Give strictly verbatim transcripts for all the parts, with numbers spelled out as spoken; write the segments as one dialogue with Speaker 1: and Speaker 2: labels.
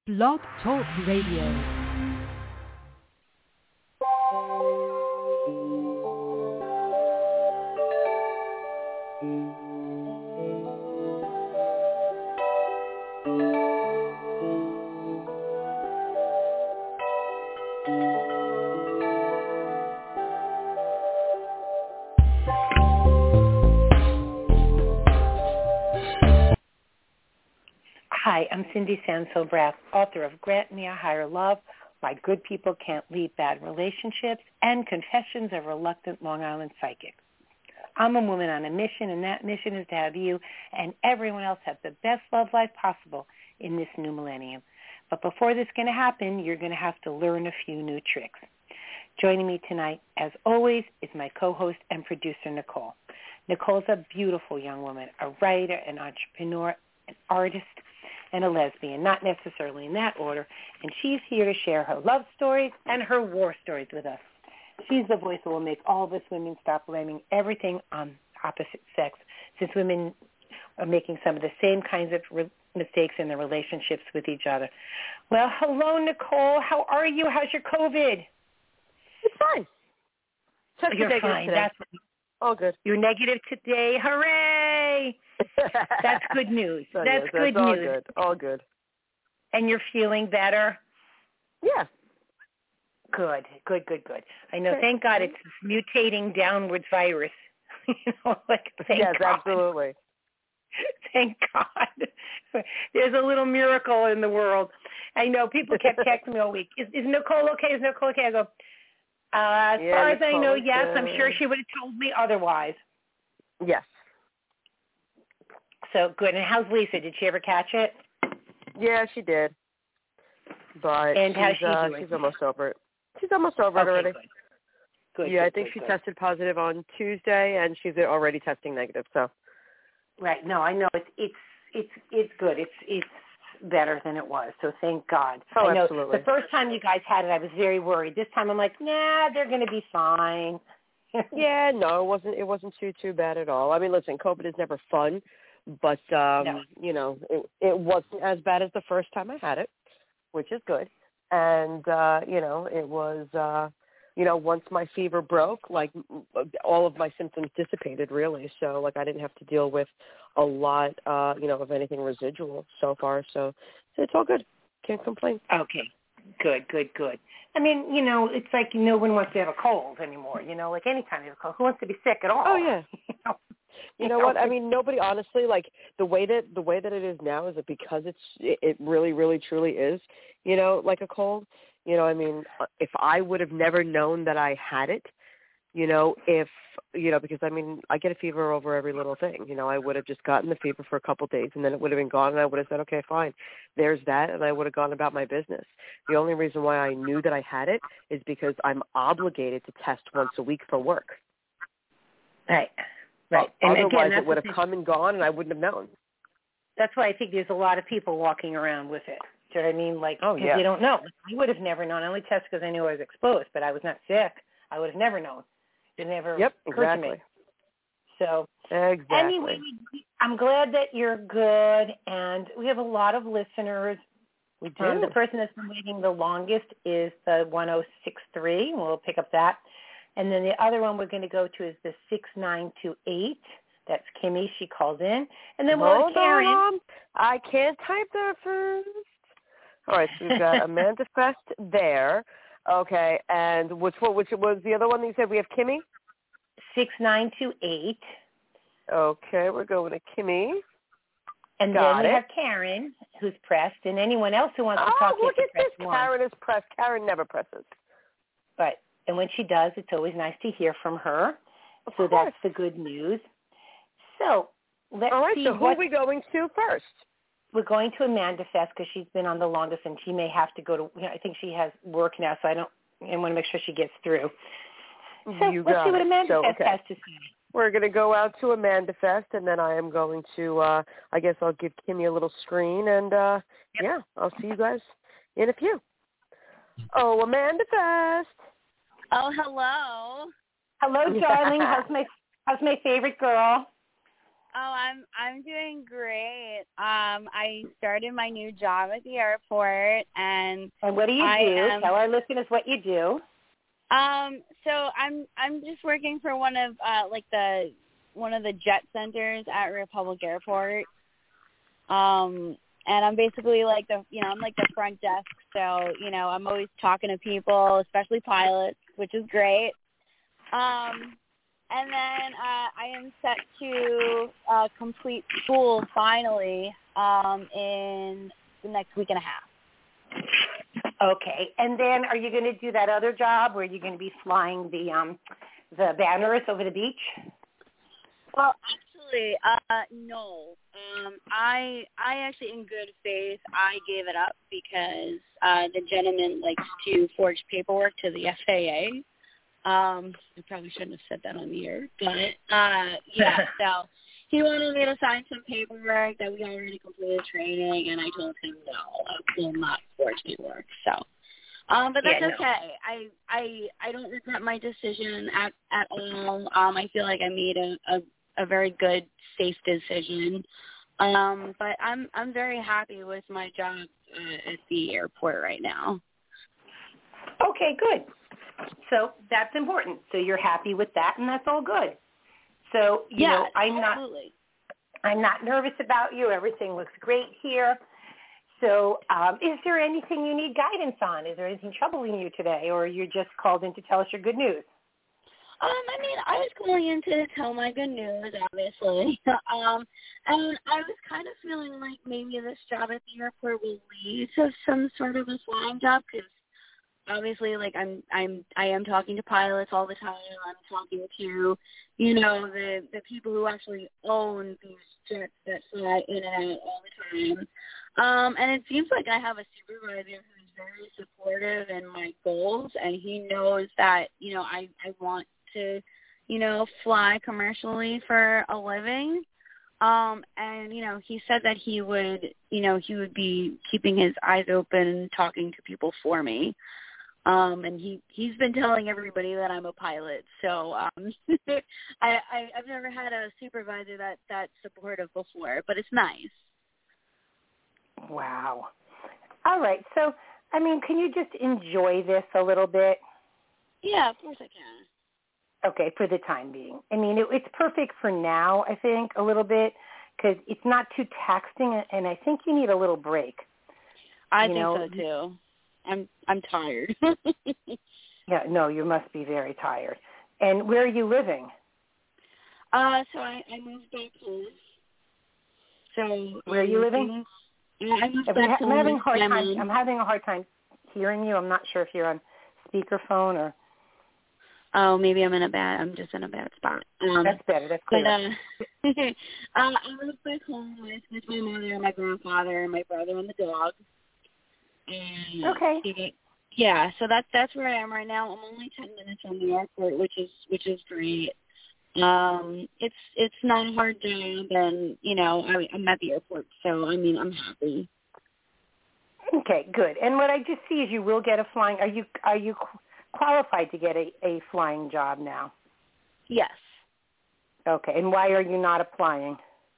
Speaker 1: Blog Talk Radio.
Speaker 2: Hi, I'm Cindy Sansel-Braff, author of Grant Me a Higher Love, Why Good People Can't Leave Bad Relationships, and Confessions of Reluctant Long Island Psychic. I'm a woman on a mission, and that mission is to have you and everyone else have the best love life possible in this new millennium. But before this is going to happen, you're going to have to learn a few new tricks. Joining me tonight, as always, is my co-host and producer, Nicole. Nicole's a beautiful young woman, a writer, an entrepreneur, an artist, and a lesbian, not necessarily in that order, and she's here to share her love stories and her war stories with us. She's the voice that will make all of us women stop blaming everything on opposite sex, since women are making some of the same kinds of re- mistakes in their relationships with each other. Well, hello, Nicole. How are you? How's your COVID?
Speaker 3: It's fine. Check
Speaker 2: You're fine.
Speaker 3: Today.
Speaker 2: That's
Speaker 3: all good.
Speaker 2: You're negative today. Hooray! That's good news.
Speaker 3: So,
Speaker 2: that's
Speaker 3: yes,
Speaker 2: good
Speaker 3: that's all
Speaker 2: news.
Speaker 3: Good. All good.
Speaker 2: And you're feeling better?
Speaker 3: Yeah.
Speaker 2: Good, good, good, good. I know. Thank God it's this mutating downwards virus. you know, like thank
Speaker 3: yes,
Speaker 2: God.
Speaker 3: absolutely.
Speaker 2: Thank God. There's a little miracle in the world. I know people kept texting me all week. Is, is Nicole okay? Is Nicole okay? I go, uh, as
Speaker 3: yeah,
Speaker 2: far as I know,
Speaker 3: Nicole,
Speaker 2: yes.
Speaker 3: uh...
Speaker 2: I'm sure she would have told me otherwise.
Speaker 3: Yes.
Speaker 2: So good. And how's Lisa? Did she ever catch it?
Speaker 3: Yeah, she did. But
Speaker 2: and
Speaker 3: she's,
Speaker 2: how's she
Speaker 3: uh,
Speaker 2: doing?
Speaker 3: she's almost over it. She's almost over
Speaker 2: okay,
Speaker 3: it already.
Speaker 2: Good. Good,
Speaker 3: yeah,
Speaker 2: good,
Speaker 3: I think
Speaker 2: good,
Speaker 3: she
Speaker 2: good.
Speaker 3: tested positive on Tuesday, and she's already testing negative. So.
Speaker 2: Right. No, I know it's it's it's it's good. It's it's better than it was. So thank God.
Speaker 3: Oh,
Speaker 2: I know
Speaker 3: absolutely.
Speaker 2: the first time you guys had it, I was very worried. This time I'm like, nah, they're going to be fine.
Speaker 3: yeah, no, it wasn't. It wasn't too too bad at all. I mean, listen, COVID is never fun, but um,
Speaker 2: no.
Speaker 3: you know, it it wasn't as bad as the first time I had it, which is good. And uh, you know, it was. Uh, You know, once my fever broke, like all of my symptoms dissipated, really. So, like, I didn't have to deal with a lot, uh, you know, of anything residual so far. So, it's all good. Can't complain.
Speaker 2: Okay. Good, good, good. I mean, you know, it's like no one wants to have a cold anymore. You know, like any time you have a cold, who wants to be sick at all?
Speaker 3: Oh yeah.
Speaker 2: you know,
Speaker 3: you know what? I mean, nobody. Honestly, like the way that the way that it is now is that because it's it, it really, really, truly is. You know, like a cold. You know, I mean, if I would have never known that I had it, you know, if, you know, because, I mean, I get a fever over every little thing. You know, I would have just gotten the fever for a couple of days, and then it would have been gone, and I would have said, okay, fine, there's that, and I would have gone about my business. The only reason why I knew that I had it is because I'm obligated to test once a week for work.
Speaker 2: Right, right. And
Speaker 3: Otherwise,
Speaker 2: again,
Speaker 3: it would have come and gone, and I wouldn't have known.
Speaker 2: That's why I think there's a lot of people walking around with it. Do you know what I mean? Like,
Speaker 3: oh, yeah.
Speaker 2: they don't know. I would have never known. I only tested because I knew I was exposed, but I was not sick. I would have never known. It never
Speaker 3: yep,
Speaker 2: occurred
Speaker 3: exactly.
Speaker 2: to me. So,
Speaker 3: exactly.
Speaker 2: anyway, I'm glad that you're good, and we have a lot of listeners.
Speaker 3: We do.
Speaker 2: Um, the person that's been waiting the longest is the one oh six three. We'll pick up that. And then the other one we're going to go to is the six nine two eight. That's Kimmy. She called in. And then we'll
Speaker 3: Hold
Speaker 2: have Karen.
Speaker 3: on. I can't type that first. All right, so we've got Amanda Fest there. Okay, and which what which was the other one that you said? We have Kimmy?
Speaker 2: six nine two eight.
Speaker 3: Okay, we're going to Kimmy.
Speaker 2: And
Speaker 3: got
Speaker 2: then we
Speaker 3: it.
Speaker 2: have Karen, who's pressed, and anyone else who wants to
Speaker 3: oh,
Speaker 2: talk.
Speaker 3: look
Speaker 2: at
Speaker 3: this.
Speaker 2: One.
Speaker 3: Karen is pressed. Karen never presses.
Speaker 2: Right. And when she does, it's always nice to hear from her.
Speaker 3: Of
Speaker 2: so
Speaker 3: course.
Speaker 2: That's the good news. So let's
Speaker 3: All right,
Speaker 2: see
Speaker 3: so who
Speaker 2: what
Speaker 3: are we going to first?
Speaker 2: We're going to Amanda Fest because she's been on the longest, and she may have to go to. You know, I think she has work now, so I don't. I want to make sure she gets through. So
Speaker 3: you
Speaker 2: let's
Speaker 3: got
Speaker 2: see what
Speaker 3: it.
Speaker 2: Amanda
Speaker 3: so,
Speaker 2: Fest
Speaker 3: okay.
Speaker 2: has to say.
Speaker 3: We're going to go out to Amanda Fest, and then I am going to. Uh, I guess I'll give Kimmy a little screen, and uh,
Speaker 2: Yep.
Speaker 3: yeah, I'll see you guys in a few. Oh, Amanda Fest.
Speaker 4: Oh, hello.
Speaker 2: Hello, darling. how's my How's my favorite girl?
Speaker 4: Oh, I'm I'm doing great. Um, I started my new job at the airport, and
Speaker 2: And what do you
Speaker 4: I
Speaker 2: do?
Speaker 4: am,
Speaker 2: Tell our listeners what you do.
Speaker 4: Um, so I'm I'm just working for one of uh like the one of the jet centers at Republic Airport. Um, and I'm basically like the you know I'm like the front desk. So you know I'm always talking to people, especially pilots, which is great. Um. And then uh, I am set to uh, complete school finally um, in the next week and a half.
Speaker 2: Okay. And then are you going to do that other job where you're going to be flying the um, the banners over the beach?
Speaker 4: Well, actually, uh, no. Um, I I actually, in good faith, I gave it up because uh, the gentleman likes to forge paperwork to the F A A. Um, I probably shouldn't have said that on the air, but uh, yeah. So he wanted me to sign some paperwork that we already completed training, and I told him no, I will not forge paperwork. So, um, but that's
Speaker 2: yeah, no.
Speaker 4: okay. I I I don't regret my decision at at all. Um, I feel like I made a a, a very good, safe decision. Um, but I'm I'm very happy with my job uh, at the airport right now.
Speaker 2: Okay, good. So that's important. So you're happy with that, and that's all good. So you
Speaker 4: yeah,
Speaker 2: know, I'm
Speaker 4: absolutely.
Speaker 2: not, I'm not nervous about you. Everything looks great here. So, um, is there anything you need guidance on? Is there anything troubling you today, or you just called in to tell us your good news?
Speaker 4: Um, I mean, I was calling in to tell my good news, obviously. um, and I was kind of feeling like maybe this job at the airport will lead to some sort of a flying job because. Obviously, like I'm, I'm, I am talking to pilots all the time. I'm talking to, you know, the the people who actually own these jets that fly in and out all the time. Um, and it seems like I have a supervisor who's very supportive in my goals, and he knows that, you know, I I want to, you know, fly commercially for a living. Um, and, you know, he said that he would, you know, he would be keeping his eyes open and talking to people for me. Um, and he, he's been telling everybody that I'm a pilot. So um, I, I, I've never had a supervisor that, that's supportive before, but it's nice.
Speaker 2: Wow. All right. So, I mean, can you just enjoy this a little bit?
Speaker 4: Yeah, of course I can.
Speaker 2: Okay, for the time being. I mean, it, it's perfect for now, I think, a little bit, because it's not too taxing, and I think you need a little break.
Speaker 4: I
Speaker 2: you
Speaker 4: think
Speaker 2: know?
Speaker 4: so, too. I'm I'm tired.
Speaker 2: Yeah, no, you must be very tired. And where are you living?
Speaker 4: Uh, so I, I moved back home. So
Speaker 2: where are you living?
Speaker 4: Yeah, I moved
Speaker 2: I'm,
Speaker 4: back
Speaker 2: ha-
Speaker 4: home.
Speaker 2: I'm having a hard
Speaker 4: with my
Speaker 2: time.
Speaker 4: mom.
Speaker 2: I'm having a hard time hearing you. I'm not sure if you're on speakerphone or.
Speaker 4: Oh, maybe I'm in a bad. I'm just in a bad spot. Um,
Speaker 2: That's better. That's clear.
Speaker 4: But uh, uh, I moved back home with, with my mother, my grandfather, and my brother, and the dog. And
Speaker 2: okay.
Speaker 4: She, yeah, so that's that's where I am right now. I'm only ten minutes from the airport, which is which is great. Um, it's it's not a hard job, and you know I, I'm at the airport, so I mean I'm happy.
Speaker 2: Okay, good. And what I just see is you will get a flying. Are you are you qualified to get a, a flying job now?
Speaker 4: Yes.
Speaker 2: Okay, and why are you not applying?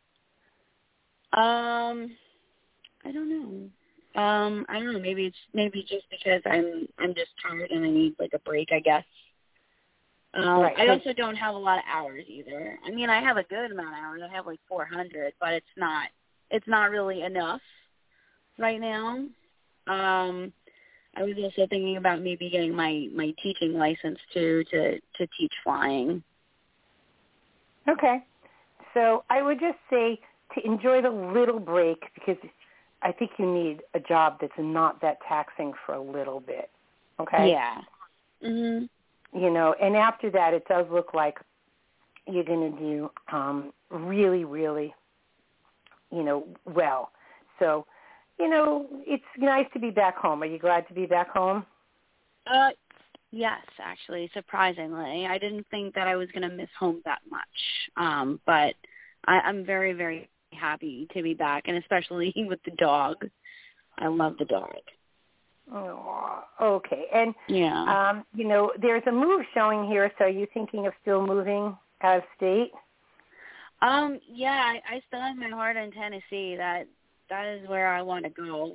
Speaker 4: Um, I don't know. Um, I don't know. Maybe it's maybe just because I'm I'm just tired and I need like a break, I guess. Um,
Speaker 2: right.
Speaker 4: I also don't have a lot of hours either. I mean, I have a good amount of hours. I have like four hundred, but it's not it's not really enough right now. Um, I was also thinking about maybe getting my, my teaching license too to to teach flying.
Speaker 2: Okay. So I would just say to enjoy the little break because I think you need a job that's not that taxing for a little bit. Okay?
Speaker 4: Yeah. Mhm.
Speaker 2: You know, and after that it does look like you're going to do um, really, really, you know, well. So, you know, it's nice to be back home. Are you glad to be back home?
Speaker 4: Uh, yes, actually, surprisingly. I didn't think that I was going to miss home that much. Um, but I, I'm very, very happy to be back, and especially with the dog. I love the dog.
Speaker 2: Oh, okay. And,
Speaker 4: Yeah.
Speaker 2: um, you know, there's a move showing here, so are you thinking of still moving out of state?
Speaker 4: Um, yeah, I, I still have my heart in Tennessee. That that is where I want to go.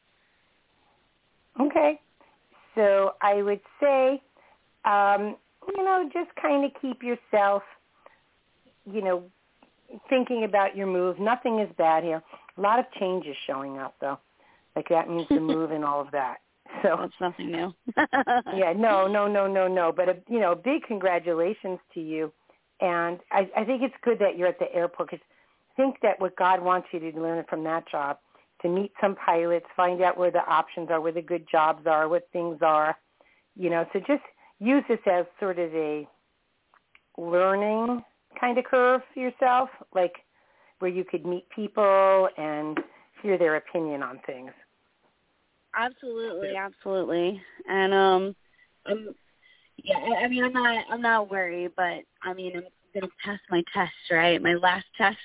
Speaker 2: Okay. So I would say, um, you know, just kind of keep yourself, you know, thinking about your move. Nothing is bad here. A lot of change is showing up, though. Like that means the move and all of that. So
Speaker 4: that's nothing new.
Speaker 2: yeah, no, no, no, no, no. But, a, you know, big congratulations to you. And I, I think it's good that you're at the airport because I think that what God wants you to learn from that job, to meet some pilots, find out where the options are, where the good jobs are, what things are, you know. So just use this as sort of a learning kind of curve for yourself, like where you could meet people and hear their opinion on things.
Speaker 4: Absolutely, absolutely. And um, I'm, yeah, I, I mean, I'm not, I'm not worried, but I mean, I'm gonna pass my test, right? My last test.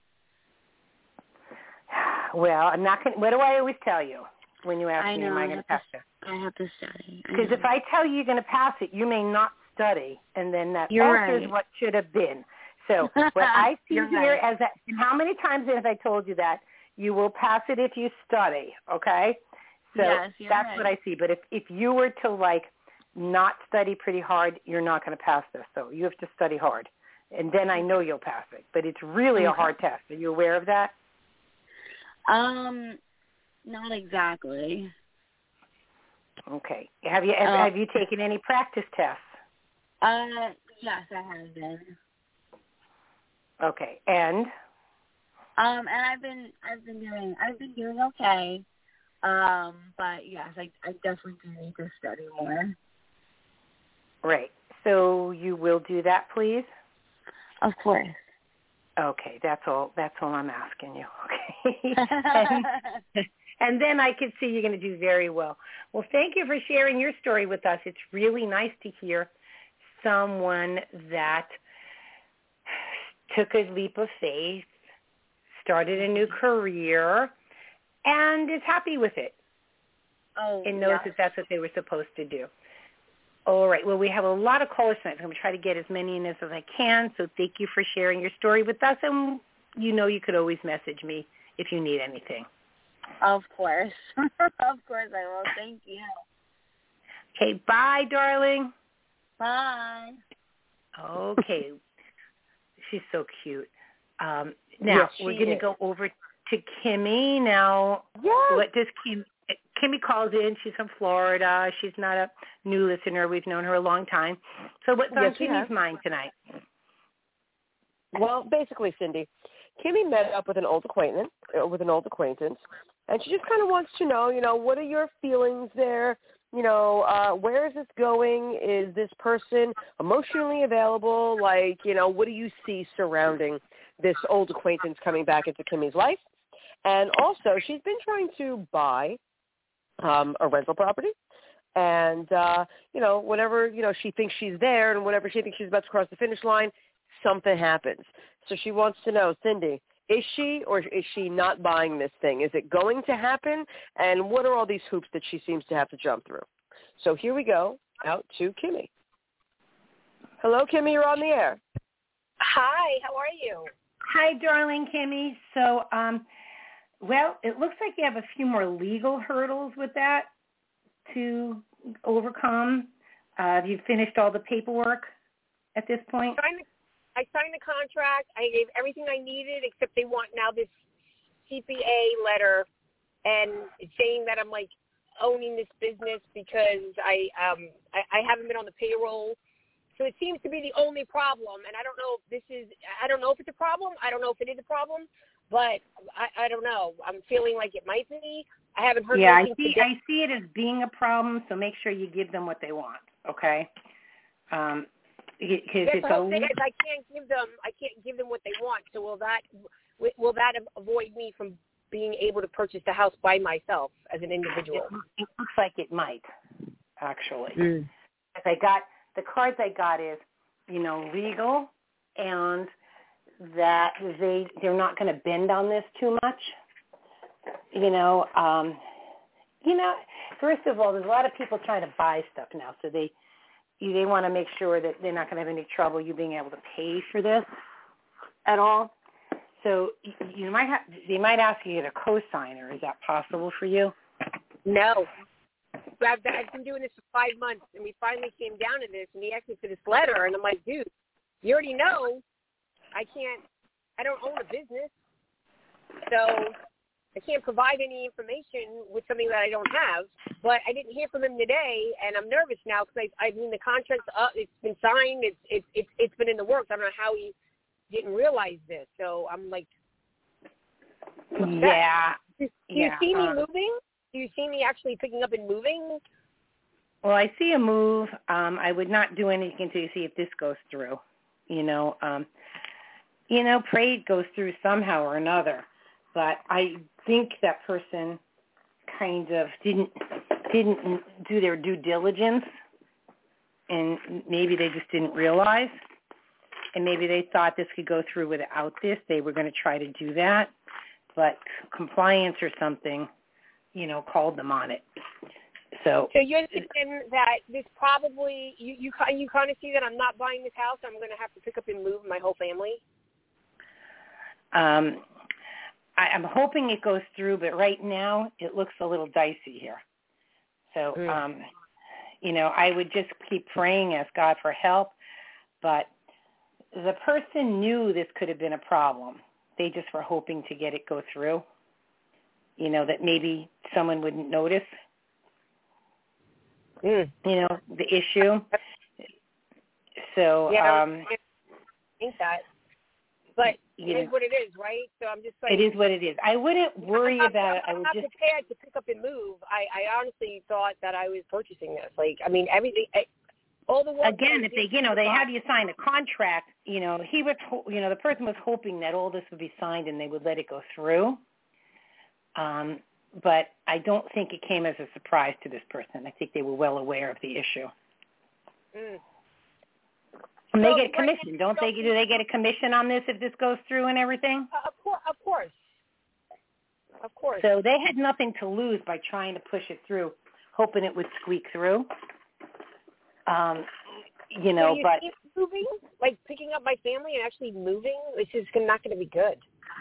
Speaker 2: Well, I'm not going. What do I always tell you when you ask
Speaker 4: I
Speaker 2: me,
Speaker 4: know,
Speaker 2: "Am I
Speaker 4: I
Speaker 2: going to
Speaker 4: have
Speaker 2: pass
Speaker 4: to,
Speaker 2: it?"
Speaker 4: I have to study.
Speaker 2: Because if I tell you you're going to pass it, you may not study, and then that
Speaker 4: You're
Speaker 2: alters
Speaker 4: right.
Speaker 2: what should have been. So what I see
Speaker 4: You're
Speaker 2: here
Speaker 4: right.
Speaker 2: as that, and how many times have I told you that you will pass it if you study? Okay, so
Speaker 4: yes, you're
Speaker 2: that's
Speaker 4: right.
Speaker 2: what I see. But if if you were to like not study pretty hard, you're not going to pass this. So you have to study hard, and then I know you'll pass it. But it's really
Speaker 4: okay.
Speaker 2: a hard test. Are you aware of that?
Speaker 4: Um, not exactly.
Speaker 2: Okay. Have you
Speaker 4: Uh,
Speaker 2: have you taken any practice tests?
Speaker 4: Uh, yes, I have been.
Speaker 2: Okay. And
Speaker 4: Um, and I've been, I've been doing, I've been doing okay. Um, but yes, I, I definitely do need to study more.
Speaker 2: right. So you will do that, please?
Speaker 4: Of course.
Speaker 2: Okay. That's all. That's all I'm asking you. Okay. and, and then I could see you're going to do very well. Well, thank you for sharing your story with us. It's really nice to hear someone that took a leap of faith, started a new career, and is happy with it.
Speaker 4: Oh,
Speaker 2: and knows
Speaker 4: yes.
Speaker 2: that that's what they were supposed to do. All right. Well, we have a lot of callers tonight. I'm going to try to get as many in as I can. So thank you for sharing your story with us. And you know you could always message me if you need anything.
Speaker 4: Of course. Of course I will. Thank you.
Speaker 2: Okay. Bye, darling.
Speaker 4: Bye.
Speaker 2: Okay. She's so cute. Um, now,
Speaker 3: Yes,
Speaker 2: we're
Speaker 3: she
Speaker 2: going to
Speaker 3: is.
Speaker 2: go over to Kimmy. Now,
Speaker 3: Yes.
Speaker 2: what does Kim... Kimmy calls in. She's from Florida. She's not a new listener. We've known her a long time. So what's on
Speaker 3: Yes, we
Speaker 2: Kimmy's
Speaker 3: have.
Speaker 2: mind tonight?
Speaker 3: Well, basically, Cindy, Kimmy met up with an old acquaintance, uh, with an old acquaintance, and she just kind of wants to know, you know, what are your feelings there? You know, uh, where is this going? Is this person emotionally available? Like, you know, what do you see surrounding this old acquaintance coming back into Kimmy's life? And also, she's been trying to buy um, a rental property. And, uh, you know, whenever, you know, she thinks she's there and whenever she thinks she's about to cross the finish line, something happens. So she wants to know, Cindy, is she or is she not buying this thing? Is it going to happen? And what are all these hoops that she seems to have to jump through? So here we go, out to Kimmy. Hello, Kimmy, you're on the air.
Speaker 5: Hi, how are you?
Speaker 2: Hi, darling Kimmy. So, um, well, it looks like you have a few more legal hurdles with that to overcome. Uh, have you finished all the paperwork at this point?
Speaker 5: I signed, the, I signed the contract. I gave everything I needed, except they want now this C P A letter and saying that I'm like owning this business because I um I, I haven't been on the payroll. So it seems to be the only problem, and I don't know if this is I don't know if it's a problem. I don't know if it is a problem, but I, I don't know. I'm feeling like it might be. I haven't heard
Speaker 2: yeah, I
Speaker 5: anything
Speaker 2: see.
Speaker 5: today.
Speaker 2: I see it as being a problem. So make sure you give them what they want. Okay. Um, because
Speaker 5: Yes,
Speaker 2: it's
Speaker 5: the whole
Speaker 2: a
Speaker 5: thing is I can't give them I can't give them what they want. So will that will that avoid me from being able to purchase the house by myself as an individual?
Speaker 2: It, it looks like it might, actually.
Speaker 3: Mm.
Speaker 2: If I got the cards I got is, you know, legal, and that they they're not going to bend on this too much. You know, um, you know. First of all, there's a lot of people trying to buy stuff now, so they they want to make sure that they're not going to have any trouble you being able to pay for this at all. so you might have, they might ask you to get a co-signer. Is that possible for you?
Speaker 5: No. I've, I've been doing this for five months, and we finally came down to this, and he asked me for this letter, and I'm like, dude, you already know I can't, I don't own a business, so I can't provide any information with something that I don't have. But I didn't hear from him today, and I'm nervous now because I, I mean the contract's up, it's been signed, it's it's it's it's been in the works. I don't know how he didn't realize this, so I'm like,
Speaker 2: yeah.
Speaker 5: Do, do
Speaker 2: yeah,
Speaker 5: you see me
Speaker 2: um,
Speaker 5: moving? Do you see me actually picking up and moving?
Speaker 2: Well, I see a move. Um, I would not do anything until you see if this goes through. You know, um, you know, pray it goes through somehow or another. But I think that person kind of didn't didn't do their due diligence, and maybe they just didn't realize, and maybe they thought this could go through without this. They were going to try to do that, but compliance or something, you know, called them on it. So,
Speaker 5: so you're thinking that this probably you you you kind of see that I'm not buying this house. I'm going to have to pick up and move my whole family.
Speaker 2: Um, I, I'm hoping it goes through, but right now it looks a little dicey here. So,
Speaker 5: Mm.
Speaker 2: um, you know, I would just keep praying, ask God for help. But the person knew this could have been a problem. They just were hoping to get it go through. You know, that maybe someone wouldn't notice.
Speaker 5: Mm.
Speaker 2: You know, the issue. So,
Speaker 5: yeah,
Speaker 2: um,
Speaker 5: I think that. But
Speaker 2: you
Speaker 5: it
Speaker 2: know,
Speaker 5: is what it is, right? So I'm just like,
Speaker 2: it is what it is. I wouldn't worry
Speaker 5: I'm not,
Speaker 2: about it. I
Speaker 5: I'm
Speaker 2: would
Speaker 5: not
Speaker 2: just
Speaker 5: prepared to pick up and move. I, I honestly thought that I was purchasing this. Like, I mean, everything, I, all the work.
Speaker 2: again, if they, you know, they have
Speaker 5: you.
Speaker 2: you sign a contract. You know, he was, ho- you know, the person was hoping that all this would be signed and they would let it go through. Um, but I don't think it came as a surprise to this person. I think they were well aware of the issue.
Speaker 5: Mm.
Speaker 2: And
Speaker 5: So
Speaker 2: they get
Speaker 5: right
Speaker 2: commission,
Speaker 5: now,
Speaker 2: don't they? Do they get a commission on this if this goes through and everything?
Speaker 5: Uh, of course, of course, of course.
Speaker 2: So they had nothing to lose by trying to push it through, hoping it would squeak through. Um, you know,
Speaker 5: so you
Speaker 2: but
Speaker 5: see moving, like picking up my family and actually moving, this is not going to be good.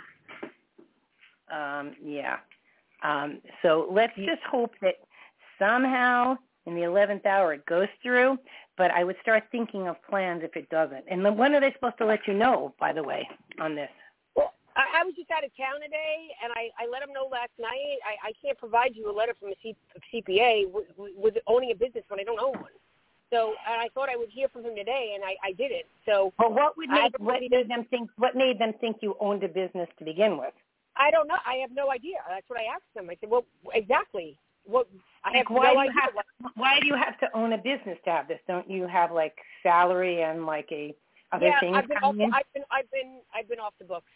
Speaker 2: um, yeah. Um, so let's just hope that somehow in the eleventh hour it goes through. But I would start thinking of plans if it doesn't. And then when are they supposed to let you know, by the way, on this?
Speaker 5: Well, I, I was just out of town today, and I, I let them know last night. I, I can't provide you a letter from a C, C P A with, with owning a business when I don't own one. So and I thought I would hear from him today, and I, I didn't. So,
Speaker 2: well, what would make what
Speaker 5: made
Speaker 2: made them think? What made them think you owned a business to begin with?
Speaker 5: I don't know. I have no idea. That's what I asked them. I said, "Well, exactly. What? I have
Speaker 2: Like, why
Speaker 5: no
Speaker 2: do you
Speaker 5: idea."
Speaker 2: have to, why do you have to own a business to have this? Don't you have like salary and like a other
Speaker 5: yeah,
Speaker 2: things
Speaker 5: I've been off.
Speaker 2: coming in?
Speaker 5: I've been. I've been. I've been off the books.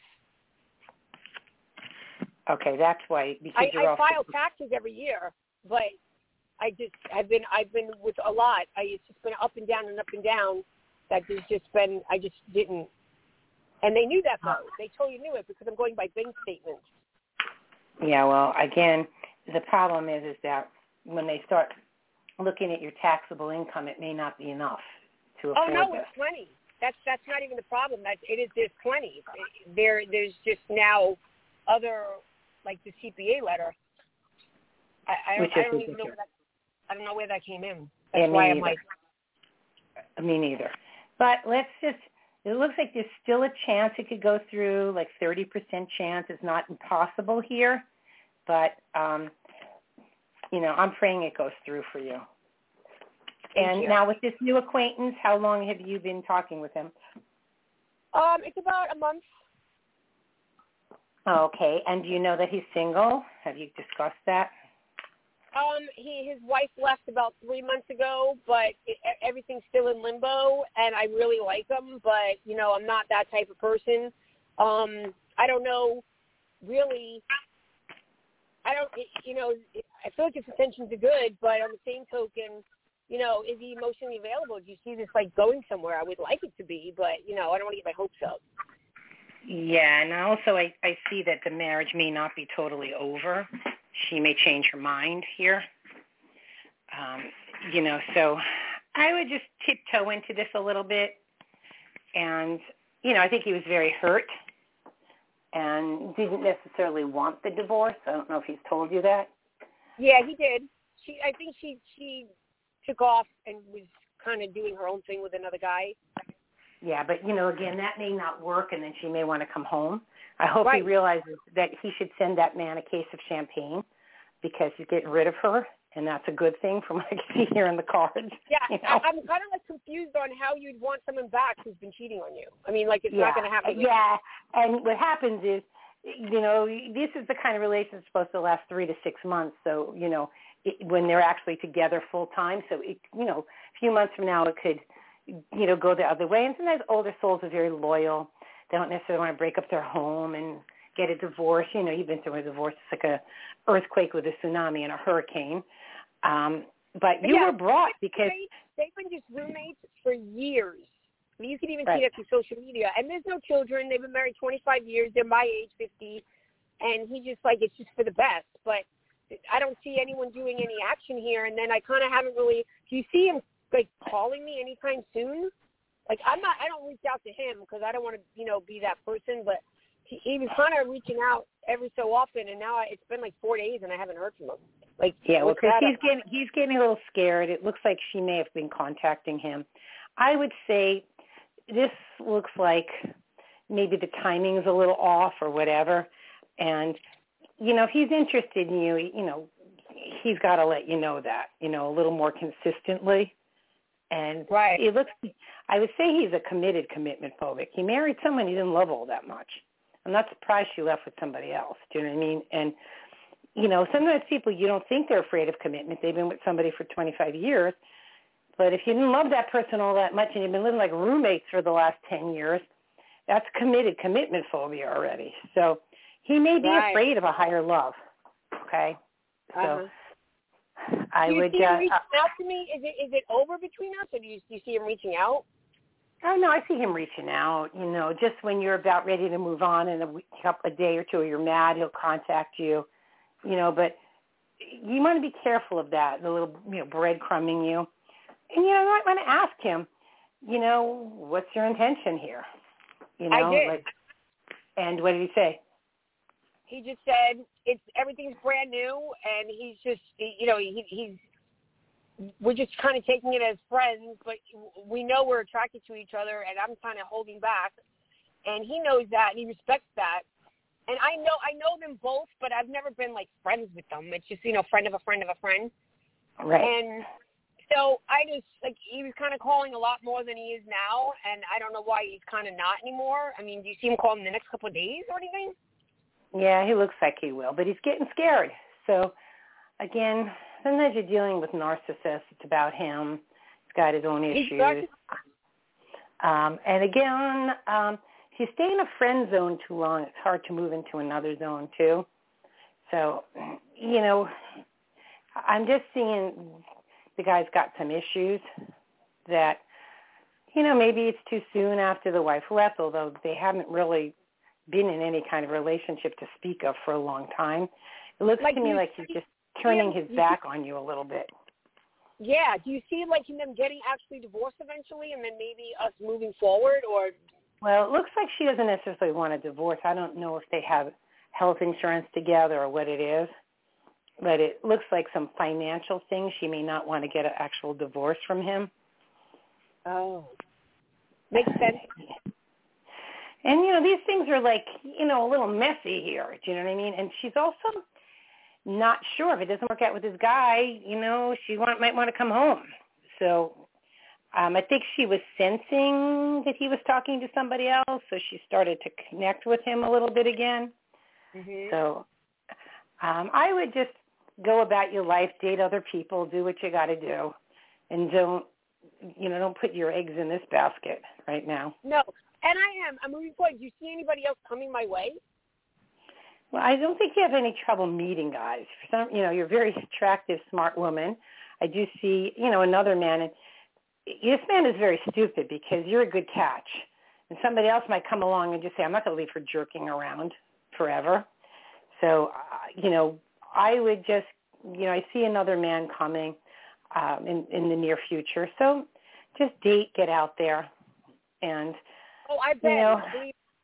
Speaker 2: Okay, that's why because
Speaker 5: I,
Speaker 2: you're
Speaker 5: I
Speaker 2: off.
Speaker 5: file
Speaker 2: the,
Speaker 5: taxes every year, but I just. I've been. I've been with a lot. I, it's just been up and down and up and down. That there's just been. I just didn't. And they knew that though. They totally knew it because I'm going by bank statements.
Speaker 2: Yeah, well, again, the problem is is that when they start looking at your taxable income, it may not be enough to
Speaker 5: Oh
Speaker 2: afford
Speaker 5: no,
Speaker 2: this.
Speaker 5: it's plenty. That's that's not even the problem. That it is. There's plenty. There there's just now other like the C P A letter. I, I,
Speaker 2: Which
Speaker 5: I
Speaker 2: is
Speaker 5: don't even know
Speaker 2: ridiculous.
Speaker 5: where that. I don't know where that came in.
Speaker 2: Yeah,
Speaker 5: That's
Speaker 2: me
Speaker 5: why I'm
Speaker 2: neither.
Speaker 5: like.
Speaker 2: Me neither. But let's just. It looks like there's still a chance it could go through, like thirty percent chance. It's not impossible here, but um, you know, I'm praying it goes through for you.
Speaker 5: Thank
Speaker 2: And
Speaker 5: you.
Speaker 2: now with this new acquaintance, how long have you been talking with him?
Speaker 5: Um, it's about a month.
Speaker 2: Okay. And do you know that he's single? Have you discussed that?
Speaker 5: Um, he his wife left about three months ago, but it, everything's still in limbo, and I really like him, but you know, I'm not that type of person. Um, I don't know, really. I don't, you know, I feel like his intentions are good, but on the same token, you know, is he emotionally available? Do you see this like going somewhere? I would like it to be, but you know, I don't want to get my hopes up.
Speaker 2: Yeah, and also I, I see that the marriage may not be totally over. She may change her mind here. Um, you know, so I would just tiptoe into this a little bit. And, you know, I think he was very hurt. and didn't necessarily want the divorce. I don't know if he's told you that.
Speaker 5: Yeah, he did. She, I think she she took off and was kind of doing her own thing with another guy.
Speaker 2: Yeah, but, you know, again, that may not work, and then she may want to come home. I hope
Speaker 5: Right.
Speaker 2: he realizes that he should send that man a case of champagne because he's getting rid of her, and that's a good thing from what I can see here in the cards.
Speaker 5: Yeah,
Speaker 2: you know?
Speaker 5: I, I'm kind of like confused on how you'd want someone back who's been cheating on you. I mean, like, it's
Speaker 2: yeah.
Speaker 5: not going to happen.
Speaker 2: Yeah, and what happens is, you know, this is the kind of relationship supposed to last three to six months. So, you know, it, when they're actually together full time. So, it, you know, a few months from now it could, you know, go the other way. And sometimes older souls are very loyal. They don't necessarily want to break up their home and get a divorce. You know, you've been through a divorce. It's like a earthquake with a tsunami and a hurricane. Um, but you
Speaker 5: yeah,
Speaker 2: were brought because
Speaker 5: they've been just roommates for years. I mean, you can even
Speaker 2: right.
Speaker 5: see that through social media. And there's no children. They've been married twenty-five years. They're my age, fifty. And he just, like, it's just for the best. But I don't see anyone doing any action here. And then I kind of haven't really – do you see him, like, calling me anytime soon? Like, I'm not – I don't reach out to him because I don't want to, you know, be that person. But he, he was kind of reaching out every so often. And now I, it's been, like, four days and I haven't heard from him. Like,
Speaker 2: yeah, well, because he's
Speaker 5: about?
Speaker 2: getting, he's getting a little scared. It looks like she may have been contacting him. I would say this looks like maybe the timing is a little off or whatever. And, you know, if he's interested in you, you know, he's got to let you know that, you know, a little more consistently. And
Speaker 5: right.
Speaker 2: it looks, I would say he's a committed commitment phobic. He married someone he didn't love all that much. I'm not surprised she left with somebody else. Do you know what I mean? And, you know, sometimes people, you don't think they're afraid of commitment. They've been with somebody for twenty-five years. But if you didn't love that person all that much and you've been living like roommates for the last ten years, that's committed commitment phobia already. So he may be
Speaker 5: right.
Speaker 2: afraid of a higher love, okay? So
Speaker 5: uh-huh.
Speaker 2: I
Speaker 5: do you
Speaker 2: would...
Speaker 5: see him
Speaker 2: uh,
Speaker 5: reaching out to me? Is it is it over between us, or do you, do you see him reaching out?
Speaker 2: Oh, no, I see him reaching out, you know, just when you're about ready to move on in a, week, a day or two, or you're mad, he'll contact you, you know, but you want to be careful of that, the little, you know, breadcrumbing you. And, you know, you might want to ask him, you know, what's your intention here? You know,
Speaker 5: I did.
Speaker 2: Like, and what did he say?
Speaker 5: He just said it's everything's brand new, and he's just, you know, he, he's. We're just kind of taking it as friends, but we know we're attracted to each other, and I'm kind of holding back, and he knows that, and he respects that. And I know I know them both, but I've never been like friends with them. It's just, you know, friend of a friend of a friend.
Speaker 2: Right.
Speaker 5: And so I just, like, he was kind of calling a lot more than he is now, and I don't know why he's kind of not anymore. I mean, do you see him calling the next couple of days or anything?
Speaker 2: Yeah, he looks like he will, but he's getting scared. So, again, sometimes you're dealing with narcissists. It's about him. He's got his own issues. Um, and again, um, if you stay in a friend zone too long, it's hard to move into another zone too. So, you know, I'm just seeing the guy's got some issues that, you know, maybe it's too soon after the wife left, although they haven't really been in any kind of relationship to speak of for a long time. It looks
Speaker 5: like
Speaker 2: to me
Speaker 5: you,
Speaker 2: like he's just turning his back on you a little bit.
Speaker 5: Yeah. Do you see, like, them getting actually divorced eventually and then maybe us moving forward? Or?
Speaker 2: Well, it looks like she doesn't necessarily want a divorce. I don't know if they have health insurance together or what it is, but it looks like some financial things. She may not want to get an actual divorce from him.
Speaker 5: Oh. Makes sense.
Speaker 2: And, you know, these things are like, you know, a little messy here. Do you know what I mean? And she's also not sure if it doesn't work out with this guy, you know, she want, might want to come home. So um, I think she was sensing that he was talking to somebody else, so she started to connect with him a little bit again.
Speaker 5: Mm-hmm.
Speaker 2: So um, I would just go about your life, date other people, do what you got to do, and don't, you know, don't put your eggs in this basket right now.
Speaker 5: No, and I am. I'm moving forward. Do you see anybody else coming my way?
Speaker 2: Well, I don't think you have any trouble meeting guys. For some, you know, you're a very attractive, smart woman. I do see, you know, another man, and this man is very stupid because you're a good catch. And somebody else might come along and just say, I'm not going to leave her jerking around forever. So, uh, you know, I would just, you know, I see another man coming um, in, in the near future. So just date, get out there. And,
Speaker 5: Oh, I bet.
Speaker 2: you know,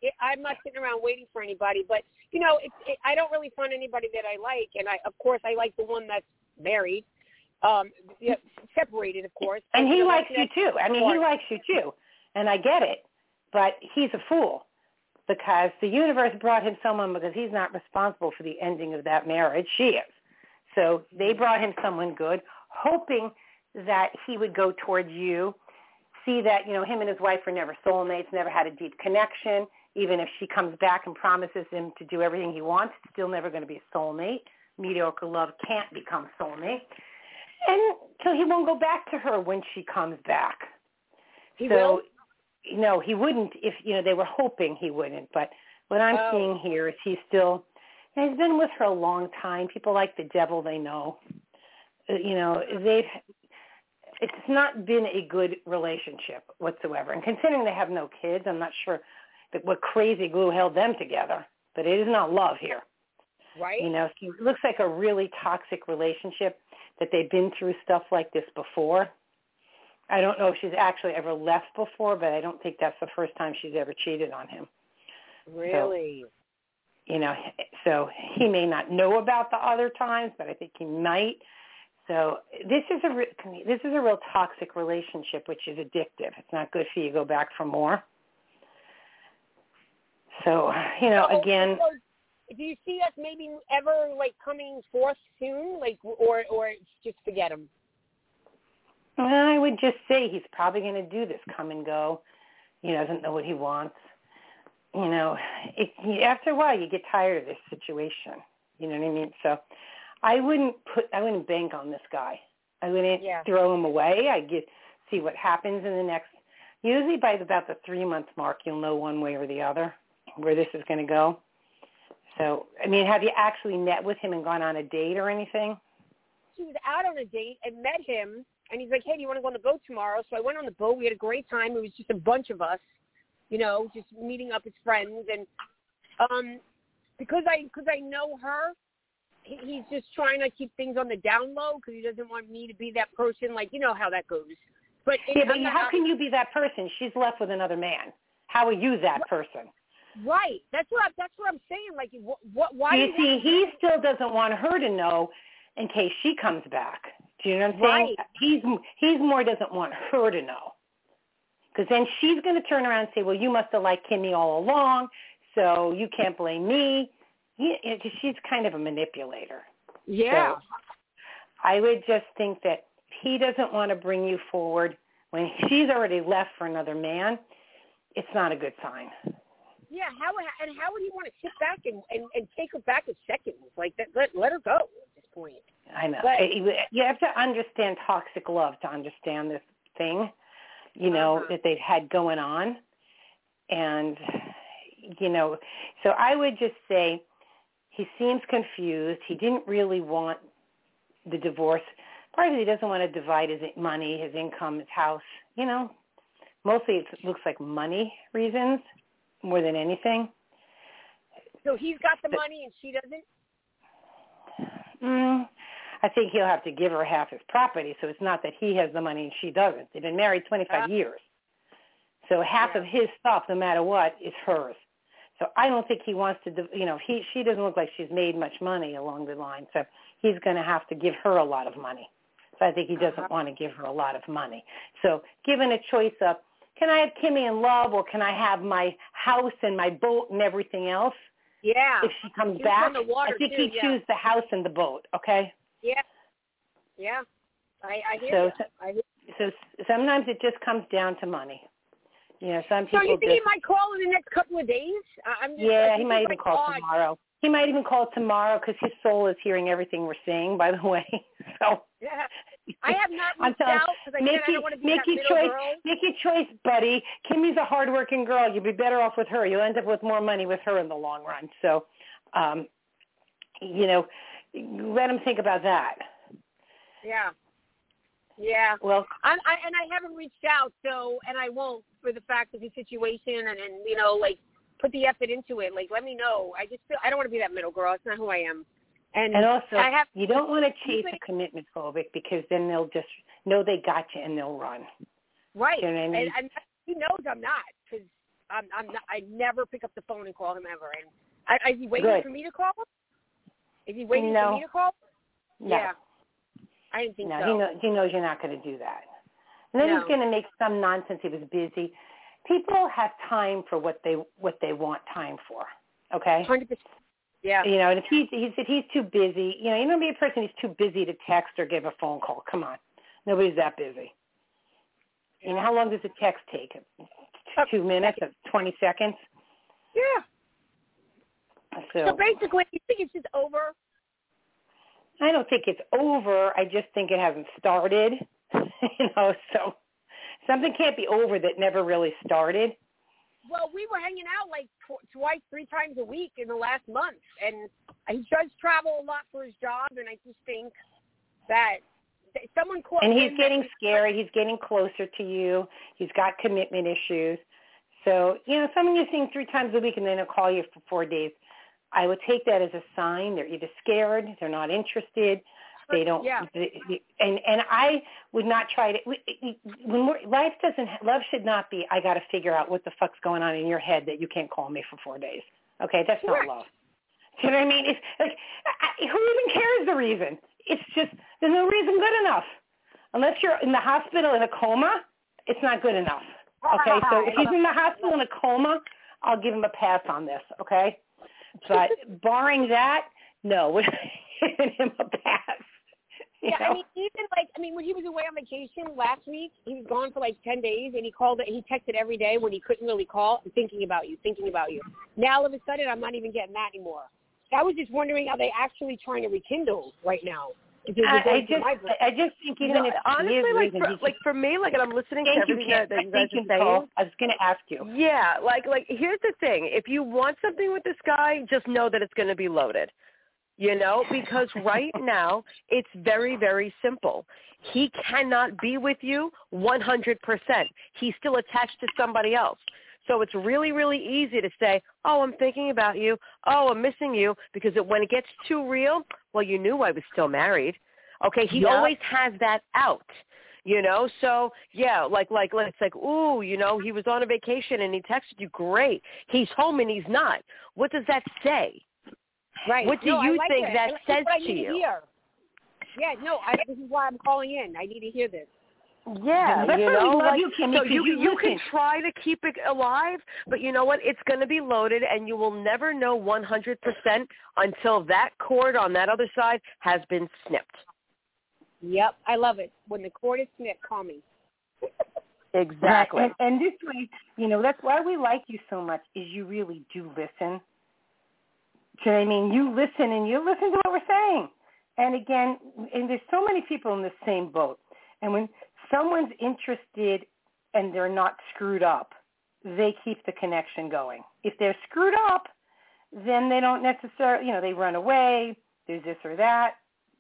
Speaker 5: it, I'm not sitting around waiting for anybody. But you know, it, it, I don't really find anybody that I like, and I, of course, I like the one that's married, um, yeah, separated, of course.
Speaker 2: And he
Speaker 5: you know,
Speaker 2: likes you too. I mean, he likes you too, and I get it. But he's a fool because the universe brought him someone because he's not responsible for the ending of that marriage. She is. So they brought him someone good, hoping that he would go towards you, see that, you know, him and his wife were never soulmates, never had a deep connection. Even if she comes back and promises him to do everything he wants, it's still never going to be a soulmate. Mediocre love can't become soulmate. And so he won't go back to her when she comes back.
Speaker 5: He
Speaker 2: so,
Speaker 5: will?
Speaker 2: No, he wouldn't if, you know, they were hoping he wouldn't. But what I'm
Speaker 5: oh.
Speaker 2: seeing here is he's still, he's been with her a long time. People like the devil they know. You know, they've, it's not been a good relationship whatsoever. And considering they have no kids, I'm not sure that what crazy glue held them together. But it is not love here.
Speaker 5: Right.
Speaker 2: You know, it looks like a really toxic relationship that they've been through stuff like this before. I don't know if she's actually ever left before, but I don't think that's the first time she's ever cheated on him.
Speaker 5: Really?
Speaker 2: So, you know, so he may not know about the other times, but I think he might. So this is a re- this is a real toxic relationship, which is addictive. It's not good for you to go back for more. So, you know,
Speaker 5: so,
Speaker 2: again.
Speaker 5: So do you see us maybe ever, like, coming forth soon? Like, or, or just forget him?
Speaker 2: Well, I would just say he's probably going to do this come and go. He doesn't know what he wants. You know, it, after a while, you get tired of this situation. You know what I mean? So I wouldn't put, I wouldn't bank on this guy. I wouldn't
Speaker 5: yeah.
Speaker 2: throw him away. I'd get, see what happens in the next, usually by about the three-month mark, you'll know one way or the other where this is going to go. So, I mean, have you actually met with him and gone on a date or anything?
Speaker 5: She was out on a date and met him, and he's like, hey, do you want to go on the boat tomorrow? So I went on the boat. We had a great time. It was just a bunch of us, you know, just meeting up as friends. And um, because I because I know her, he, he's just trying to keep things on the down low because he doesn't want me to be that person. Like, you know how that goes. But
Speaker 2: yeah, but how can you be that person? She's left with another man. How are you that person?
Speaker 5: Right. That's what I, that's what I'm saying. Like, what? what why?
Speaker 2: You
Speaker 5: do
Speaker 2: see,
Speaker 5: you
Speaker 2: he still doesn't want her to know in case she comes back. Do you know what I'm saying?
Speaker 5: Right.
Speaker 2: He's he's more doesn't want her to know, because then she's going to turn around and say, "Well, you must have liked Kimmy all along, so you can't blame me." He, she's kind of a manipulator.
Speaker 5: Yeah.
Speaker 2: So I would just think that if he doesn't want to bring you forward when she's already left for another man, it's not a good sign.
Speaker 5: Yeah, how and how would he want to sit back and, and, and take her back in seconds? Like, that, let let her go at this point.
Speaker 2: I know.
Speaker 5: But,
Speaker 2: you have to understand toxic love to understand this thing, you know,
Speaker 5: uh-huh.
Speaker 2: that they've had going on. And, you know, so I would just say he seems confused. He didn't really want the divorce. Partly he doesn't want to divide his money, his income, his house. You know, mostly it looks like money reasons more than anything.
Speaker 5: So he's got the money and she doesn't?
Speaker 2: Mm, I think he'll have to give her half his property, so it's not that he has the money and she doesn't. They've been married twenty-five uh, years. So half yeah. of his stuff, no matter what, is hers. So I don't think he wants to, you know, he she doesn't look like she's made much money along the line, so he's going to have to give her a lot of money. So I think he doesn't uh-huh. want to give her a lot of money. So given a choice of, can I have Kimmy in love or can I have my house and my boat and everything else?
Speaker 5: Yeah.
Speaker 2: If she comes
Speaker 5: she
Speaker 2: back,
Speaker 5: I
Speaker 2: think
Speaker 5: too,
Speaker 2: he'd
Speaker 5: yeah.
Speaker 2: choose the house and the boat, okay?
Speaker 5: Yeah. Yeah. I, I hear
Speaker 2: so,
Speaker 5: you. I hear
Speaker 2: so sometimes it just comes down to money. You know, some people
Speaker 5: So you think
Speaker 2: just,
Speaker 5: he might call in the next couple of days? I'm just,
Speaker 2: yeah, he might even
Speaker 5: like
Speaker 2: call
Speaker 5: odd.
Speaker 2: tomorrow. He might even call tomorrow because his soul is hearing everything we're saying, by the way. So
Speaker 5: yeah. I have not
Speaker 2: I'm
Speaker 5: reached
Speaker 2: telling,
Speaker 5: out because I
Speaker 2: make
Speaker 5: said I
Speaker 2: you,
Speaker 5: don't want to be
Speaker 2: make
Speaker 5: that
Speaker 2: your
Speaker 5: middle
Speaker 2: choice,
Speaker 5: girl.
Speaker 2: Make your choice, buddy. Kimmy's a hardworking girl. You'll be better off with her. You'll end up with more money with her in the long run. So, um, you know, let him think about that.
Speaker 5: Yeah. Yeah.
Speaker 2: Well,
Speaker 5: I'm, I and I haven't reached out, so and I won't for the fact of the situation, and, and you know, like put the effort into it. Like, let me know. I just feel I don't want to be that middle girl. It's not who I am. And,
Speaker 2: and also,
Speaker 5: I have,
Speaker 2: you don't want to chase a commitment phobic because then they'll just know they got you and they'll run.
Speaker 5: Right.
Speaker 2: You know what I mean?
Speaker 5: And, and he knows I'm not because I'm, I'm not, I never pick up the phone and call him ever. And I, is he waiting
Speaker 2: Good.
Speaker 5: for me to call him? Is he waiting
Speaker 2: no.
Speaker 5: for me to call?
Speaker 2: No.
Speaker 5: Yeah. I didn't think
Speaker 2: no,
Speaker 5: so.
Speaker 2: he, know, he knows you're not going to do that. And then
Speaker 5: No.
Speaker 2: he's going to make some nonsense. He was busy. People have time for what they what they want time for. Okay.
Speaker 5: one hundred percent. Yeah.
Speaker 2: You know, and if he's he said he's too busy, you know, you know, be a person who's too busy to text or give a phone call. Come on, nobody's that busy. You know, how long does a text take? Two minutes, twenty seconds.
Speaker 5: Yeah.
Speaker 2: So,
Speaker 5: So basically, you think it's just over?
Speaker 2: I don't think it's over. I just think it hasn't started. You know, so something can't be over that never really started.
Speaker 5: Well, we were hanging out like tw- twice, three times a week in the last month, and he does travel a lot for his job, and I just think that th- someone called
Speaker 2: And he's
Speaker 5: him
Speaker 2: getting
Speaker 5: that-
Speaker 2: scared. He's getting closer to you. He's got commitment issues. So, you know, someone you're seeing three times a week and then they'll call you for four days. I would take that as a sign. They're either scared, they're not interested, they don't.
Speaker 5: Yeah.
Speaker 2: They, and and I would not try to. When we're, life doesn't, love should not be. I got to figure out what the fuck's going on in your head that you can't call me for four days. Okay, that's
Speaker 5: Correct.
Speaker 2: not love. Do you know what I mean? It's like, I, who even cares the reason? It's just there's no reason good enough. Unless you're in the hospital in a coma, it's not good enough. Okay, so if he's in the hospital in a coma, I'll give him a pass on this. Okay. But barring that, no, we're giving him a pass. You
Speaker 5: Yeah,
Speaker 2: know?
Speaker 5: I mean, even like, I mean, when he was away on vacation last week, he was gone for like ten days, and he called it, he texted every day when he couldn't really call, thinking about you, thinking about you. Now, all of a sudden, I'm not even getting that anymore. I was just wondering, are they actually trying to rekindle right now? Because
Speaker 2: I,
Speaker 5: they're
Speaker 2: I
Speaker 5: going through
Speaker 2: just,
Speaker 5: my brain.
Speaker 2: I just think
Speaker 3: You
Speaker 2: even
Speaker 3: know,
Speaker 2: if
Speaker 3: honestly,
Speaker 2: he is
Speaker 3: like
Speaker 2: leaving,
Speaker 3: for,
Speaker 2: he's
Speaker 3: like for me, like, and I'm listening to
Speaker 2: thank you,
Speaker 3: everything
Speaker 2: Kim.
Speaker 3: that, that
Speaker 2: I
Speaker 3: you guys
Speaker 2: thank
Speaker 3: are
Speaker 2: you,
Speaker 3: saying.
Speaker 2: Nicole. I was going to ask you.
Speaker 3: Yeah, like, like here's the thing: if you want something with this guy, just know that it's going to be loaded. You know, because right now it's very, very simple. He cannot be with you one hundred percent. He's still attached to somebody else. So it's really, really easy to say, oh, I'm thinking about you. Oh, I'm missing you. Because it, when it gets too real, well, you knew I was still married. Okay, he
Speaker 2: Yep.
Speaker 3: always has that out. You know, so yeah, like like it's like, ooh, you know, he was on a vacation and he texted you. Great, he's home and he's not. What does that say?
Speaker 5: Right.
Speaker 3: What do
Speaker 5: no,
Speaker 3: you
Speaker 5: I like
Speaker 3: think
Speaker 5: it.
Speaker 3: that
Speaker 5: I like
Speaker 3: says
Speaker 5: what I
Speaker 3: to
Speaker 5: need
Speaker 3: you?
Speaker 5: To hear. Yeah, no, I, this is why I'm calling in. I need to hear this.
Speaker 3: Yeah,
Speaker 2: That's
Speaker 3: you
Speaker 2: why we
Speaker 3: know,
Speaker 2: love
Speaker 3: like,
Speaker 2: you, Kimmy,
Speaker 3: so
Speaker 2: 'cause
Speaker 3: you
Speaker 2: you
Speaker 3: you can
Speaker 2: listen.
Speaker 3: try to keep it alive, but you know what? It's going to be loaded, and you will never know one hundred percent until that cord on that other side has been snipped.
Speaker 5: Yep, I love it. When the cord is snipped, call me.
Speaker 3: Exactly.
Speaker 2: And, and this way, you know, that's why we like you so much, is you really do listen. Do you know what I mean? You listen and you listen to what we're saying. And again, and there's so many people in the same boat. And when someone's interested and they're not screwed up, they keep the connection going. If they're screwed up, then they don't necessarily, you know, they run away, there's this or that.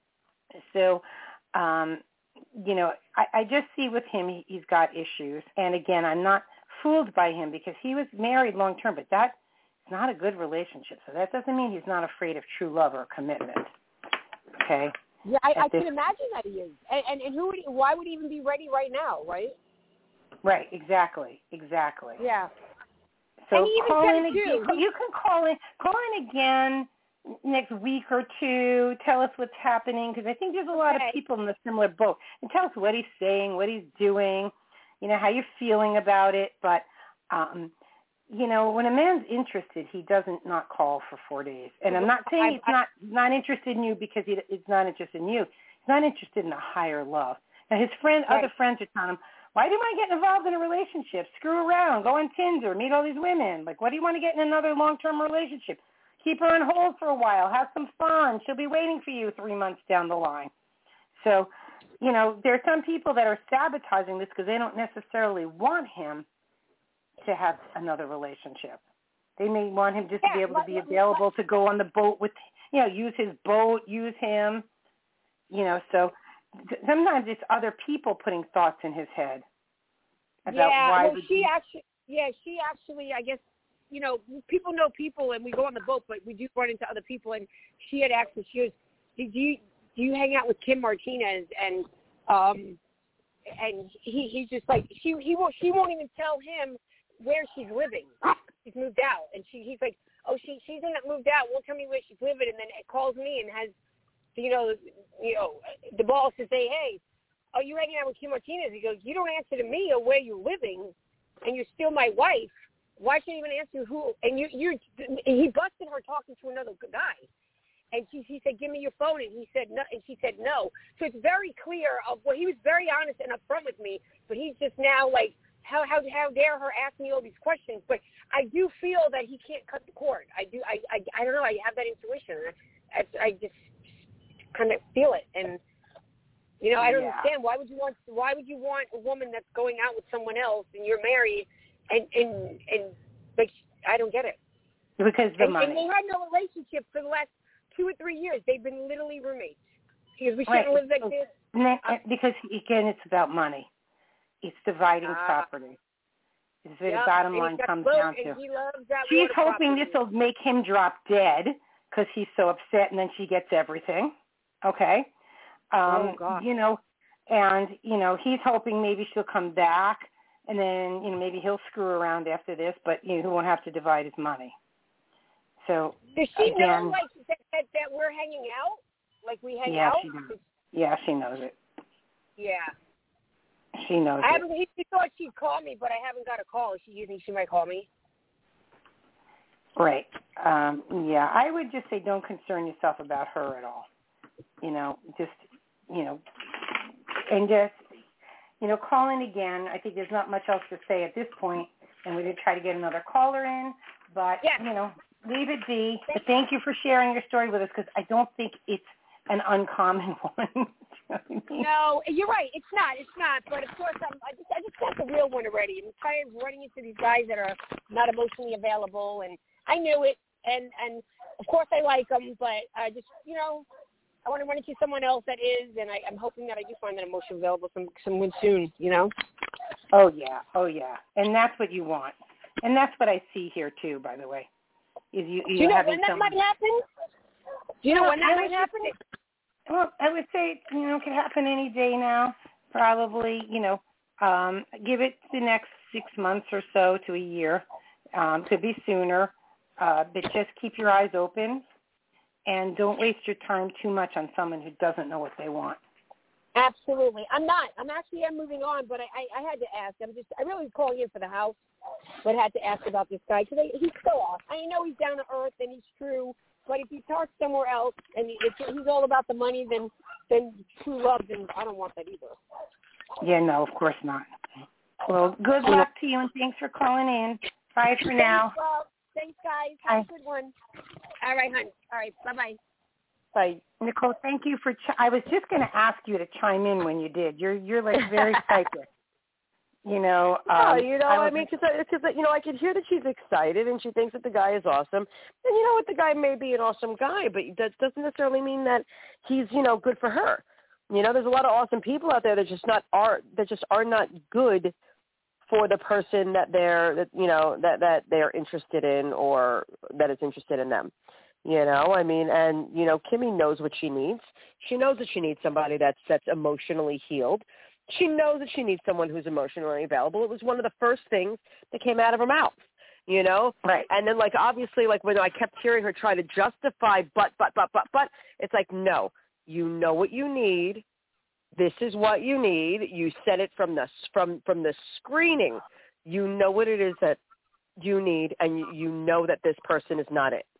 Speaker 2: So, um, you know, I, I just see with him, he, he's got issues. And again, I'm not fooled by him because he was married long term, but that is not a good relationship. So that doesn't mean he's not afraid of true love or commitment. Okay?
Speaker 5: Yeah, I, I
Speaker 2: this,
Speaker 5: can imagine that he is. And, and, and who would he, why would he even be ready right now, right?
Speaker 2: Right, exactly, exactly.
Speaker 5: Yeah.
Speaker 2: So
Speaker 5: And he even
Speaker 2: call
Speaker 5: said
Speaker 2: in
Speaker 5: it,
Speaker 2: again.
Speaker 5: too.
Speaker 2: You can call in, call in again next week or two. Tell us what's happening because I think there's a lot
Speaker 5: Okay.
Speaker 2: of people in a similar boat. And tell us what he's saying, what he's doing, you know, how you're feeling about it. But, um, you know, when a man's interested, he doesn't not call for four days. And I'm not saying
Speaker 5: I-
Speaker 2: he's
Speaker 5: I-
Speaker 2: not not interested in you because he, he's not interested in you. He's not interested in a higher love. Now, his friend,
Speaker 5: Right.
Speaker 2: other friends are telling him, why do you want to get involved in a relationship? Screw around. Go on Tinder. Meet all these women. Like, what do you want to get in another long-term relationship? Keep her on hold for a while. Have some fun. She'll be waiting for you three months down the line. So, you know, there are some people that are sabotaging this because they don't necessarily want him to have another relationship. They may want him just
Speaker 5: Yeah,
Speaker 2: to be able
Speaker 5: like-
Speaker 2: to be available to go on the boat with, you know, use his boat, use him, you know, so sometimes it's other people putting thoughts in his head about
Speaker 5: yeah,
Speaker 2: why
Speaker 5: well,
Speaker 2: would
Speaker 5: she
Speaker 2: you...
Speaker 5: actually, yeah, she actually, I guess, you know, people know people, and we go on the boat, but we do run into other people. And she had asked me, she was, do you do you hang out with Kim Martinez? And um, and he he's just like she he won't she won't even tell him where she's living. She's moved out, and she he's like, oh, she she's in moved out. Won't tell me where she's living, and then it calls me and has, you know, you know, the boss to say, hey, are you hanging out with Kim Martinez? He goes, you don't answer to me or where you're living, and you're still my wife. Why should I even answer who? And you you he busted her talking to another guy. And she, he said, give me your phone. And he said, no. And she said, no. So it's very clear of what well, he was very honest and upfront with me, but he's just now like, how, how, how dare her ask me all these questions? But I do feel that he can't cut the cord. I do. I, I, I don't know. I have that intuition. I, I just kind of feel it. And, you know, I don't
Speaker 2: yeah.
Speaker 5: understand. Why would you want, why would you want a woman that's going out with someone else and you're married and, and, and like, I don't get it.
Speaker 2: Because the
Speaker 5: and,
Speaker 2: money.
Speaker 5: And they had no relationship for the last two or three years. They've been literally roommates. Because we shouldn't
Speaker 2: right.
Speaker 5: live like
Speaker 2: so,
Speaker 5: this.
Speaker 2: Um, because, again, it's about money. It's dividing uh, property. It's what
Speaker 5: yep.
Speaker 2: the bottom
Speaker 5: and
Speaker 2: line comes
Speaker 5: boat,
Speaker 2: down to.
Speaker 5: He loves that
Speaker 2: She's hoping
Speaker 5: property.
Speaker 2: this will make him drop dead because he's so upset, and then she gets everything. Okay? Um,
Speaker 3: oh, God.
Speaker 2: You know, and, you know, he's hoping maybe she'll come back, and then, you know, maybe he'll screw around after this, but, you know, he won't have to divide his money. So,
Speaker 5: does she
Speaker 2: again,
Speaker 5: know, like, that, that, that we're hanging out? Like, we hang
Speaker 2: yeah,
Speaker 5: out?
Speaker 2: She knows. Yeah, she knows it.
Speaker 5: Yeah.
Speaker 2: She knows
Speaker 5: I
Speaker 2: it.
Speaker 5: haven't, he thought she'd call me, but I haven't got a call. She, you think she might call me?
Speaker 2: Right. Um, yeah, I would just say don't concern yourself about her at all. You know, just, you know, and just, you know, call in again. I think there's not much else to say at this point, and we did try to get another caller in, but,
Speaker 5: yeah.
Speaker 2: you know, leave it be. But thank you for sharing your story with us because I don't think it's an uncommon one. You know what I mean?
Speaker 5: No, you're right. It's not. It's not. But of course, I'm, I just I just got the real one already. I'm tired of running into these guys that are not emotionally available, and I knew it. And and of course, I like them, but I just you know I want to run into someone else that is, and I, I'm hoping that I do find that emotionally available some someone soon. You know.
Speaker 2: Oh yeah. Oh yeah. And that's what you want. And that's what I see here too. By the way, is you you
Speaker 5: do you know
Speaker 2: having
Speaker 5: when that
Speaker 2: someone...
Speaker 5: might happen? Do you know
Speaker 2: well,
Speaker 5: when that
Speaker 2: I
Speaker 5: might happen?
Speaker 2: Say, well, I would say, you know, it could happen any day now, probably, you know, um, give it the next six months or so to a year. Um, could be sooner, uh, but just keep your eyes open and don't waste your time too much on someone who doesn't know what they want.
Speaker 5: Absolutely. I'm not. I'm actually I'm moving on, but I, I, I had to ask. I'm just I really was calling in for the house, but had to ask about this guy because he's so off. I know he's down to earth and he's true. But if he talks somewhere else and it's, he's all about the money, then then true love, then I don't want that either.
Speaker 2: Yeah, no, of course not. Well, good luck to you, and thanks for calling in. Bye for now.
Speaker 5: Thanks, well, thanks, guys. Have Bye. a good one. All right, hon. All right, bye-bye.
Speaker 3: Bye.
Speaker 2: Nicole, thank you for ch- – I was just going to ask you to chime in when you did. You're, you're like, very psychic. You know, um,
Speaker 3: oh, you know, I, I mean, because, you know, I could hear that she's excited and she thinks that the guy is awesome. And you know what, the guy may be an awesome guy, but that doesn't necessarily mean that he's, you know, good for her. You know, there's a lot of awesome people out there that just not are that just are not good for the person that they're, that, you know, that that they're interested in or that is interested in them. You know, I mean, and you know, Kimmy knows what she needs. She knows that she needs somebody that's that's emotionally healed. She knows that she needs someone who's emotionally available. It was one of the first things that came out of her mouth, you know?
Speaker 2: Right.
Speaker 3: And then, like, obviously, like, when I kept hearing her try to justify but, but, but, but, but, it's like, no, you know what you need. This is what you need. You said it from the, from, from the screening. You know what it is that you need, and you, you know that this person is not it.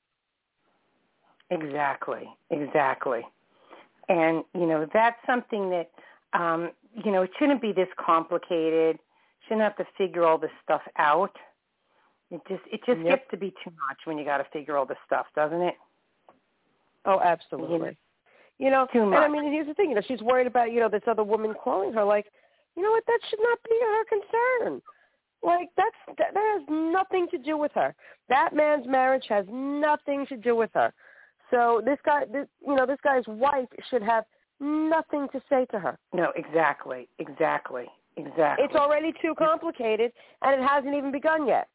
Speaker 2: Exactly. Exactly. And, you know, that's something that, um, you know, it shouldn't be this complicated. Shouldn't have to figure all this stuff out. It just it just
Speaker 3: yep.
Speaker 2: gets to be too much when you got to figure all this stuff, doesn't it?
Speaker 3: Oh, absolutely. You know,
Speaker 2: too much.
Speaker 3: And I mean, here's the thing. You know, she's worried about, you know, this other woman calling her. Like, you know what? That should not be her concern. Like, that's that, that has nothing to do with her. That man's marriage has nothing to do with her. So this guy, this, you know, this guy's wife should have nothing to say to her.
Speaker 2: No, exactly, exactly, exactly.
Speaker 3: It's already too complicated, and it hasn't even begun yet.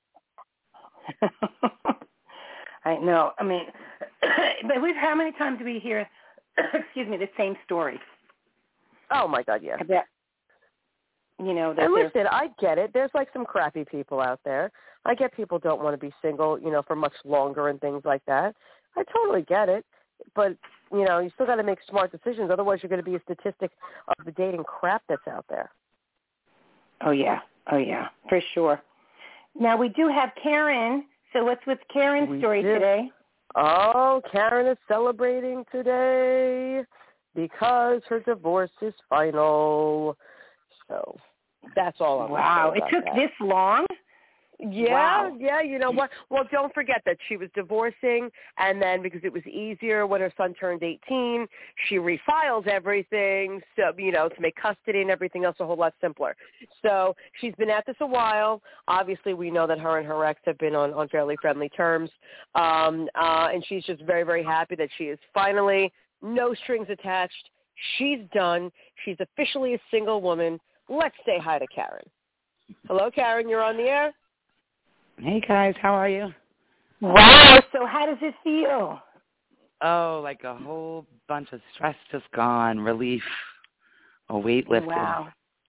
Speaker 2: I know. I mean, but we've how many times do we hear, excuse me, the same story?
Speaker 3: Oh my God, yeah.
Speaker 2: I bet. You know, that
Speaker 3: and
Speaker 2: they're-
Speaker 3: listen, I get it. There's like some crappy people out there. I get people don't want to be single, you know, for much longer and things like that. I totally get it. But, you know, you still got to make smart decisions. Otherwise, you're going to be a statistic of the dating crap that's out there.
Speaker 2: Oh, yeah. Oh, yeah, for sure. Now, we do have Karen. So what's with Karen's
Speaker 3: We
Speaker 2: story
Speaker 3: do.
Speaker 2: today?
Speaker 3: Oh, Karen is celebrating today because her divorce is final. So that's all I'm
Speaker 2: Wow, it
Speaker 3: about
Speaker 2: took
Speaker 3: that.
Speaker 2: this long?
Speaker 3: Yeah,
Speaker 2: Wow.
Speaker 3: yeah, you know what? Well, don't forget that she was divorcing, and then because it was easier when her son turned eighteen, she refiled everything, so, you know, to make custody and everything else a whole lot simpler. So she's been at this a while. Obviously, we know that her and her ex have been on, on fairly friendly terms, um, uh, and she's just very, very happy that she is finally, no strings attached. She's done. She's officially a single woman. Let's say hi to Karen. Hello, Karen. You're on the air.
Speaker 6: Hey, guys. How are you?
Speaker 2: Wow. So how does it feel?
Speaker 6: Oh, like a whole bunch of stress just gone, relief, a weight lifted.
Speaker 2: Wow.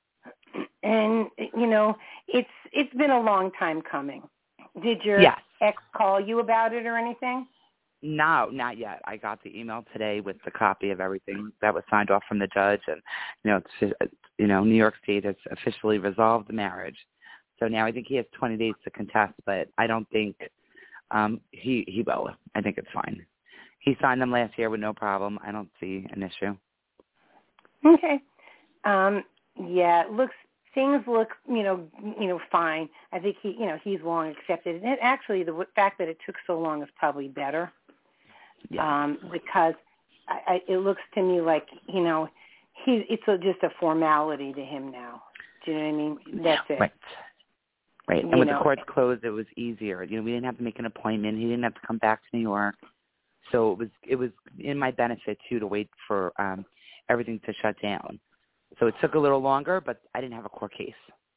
Speaker 2: And, you know, it's it's been a long time coming. Did your
Speaker 6: Yes.
Speaker 2: ex call you about it or anything?
Speaker 6: No, not yet. I got the email today with the copy of everything that was signed off from the judge, and you know, it's, you know, New York State has officially resolved the marriage. So now I think he has twenty days to contest, but I don't think um, he he will. I think it's fine. He signed them last year with no problem. I don't see an issue.
Speaker 2: Okay. Um, yeah, it looks things look, you know, you know, fine. I think he, you know, he's long accepted. And it, actually, the w- fact that it took so long is probably better.
Speaker 6: Yeah.
Speaker 2: Um, because I, I, it looks to me like, you know, he it's a, just a formality to him now. Do you know what I mean? That's it.
Speaker 6: Right. Right. And
Speaker 2: You
Speaker 6: with
Speaker 2: know.
Speaker 6: the courts closed, it was easier. You know, we didn't have to make an appointment. He didn't have to come back to New York. So it was it was in my benefit too to wait for um, everything to shut down. So it took a little longer, but I didn't have a court case.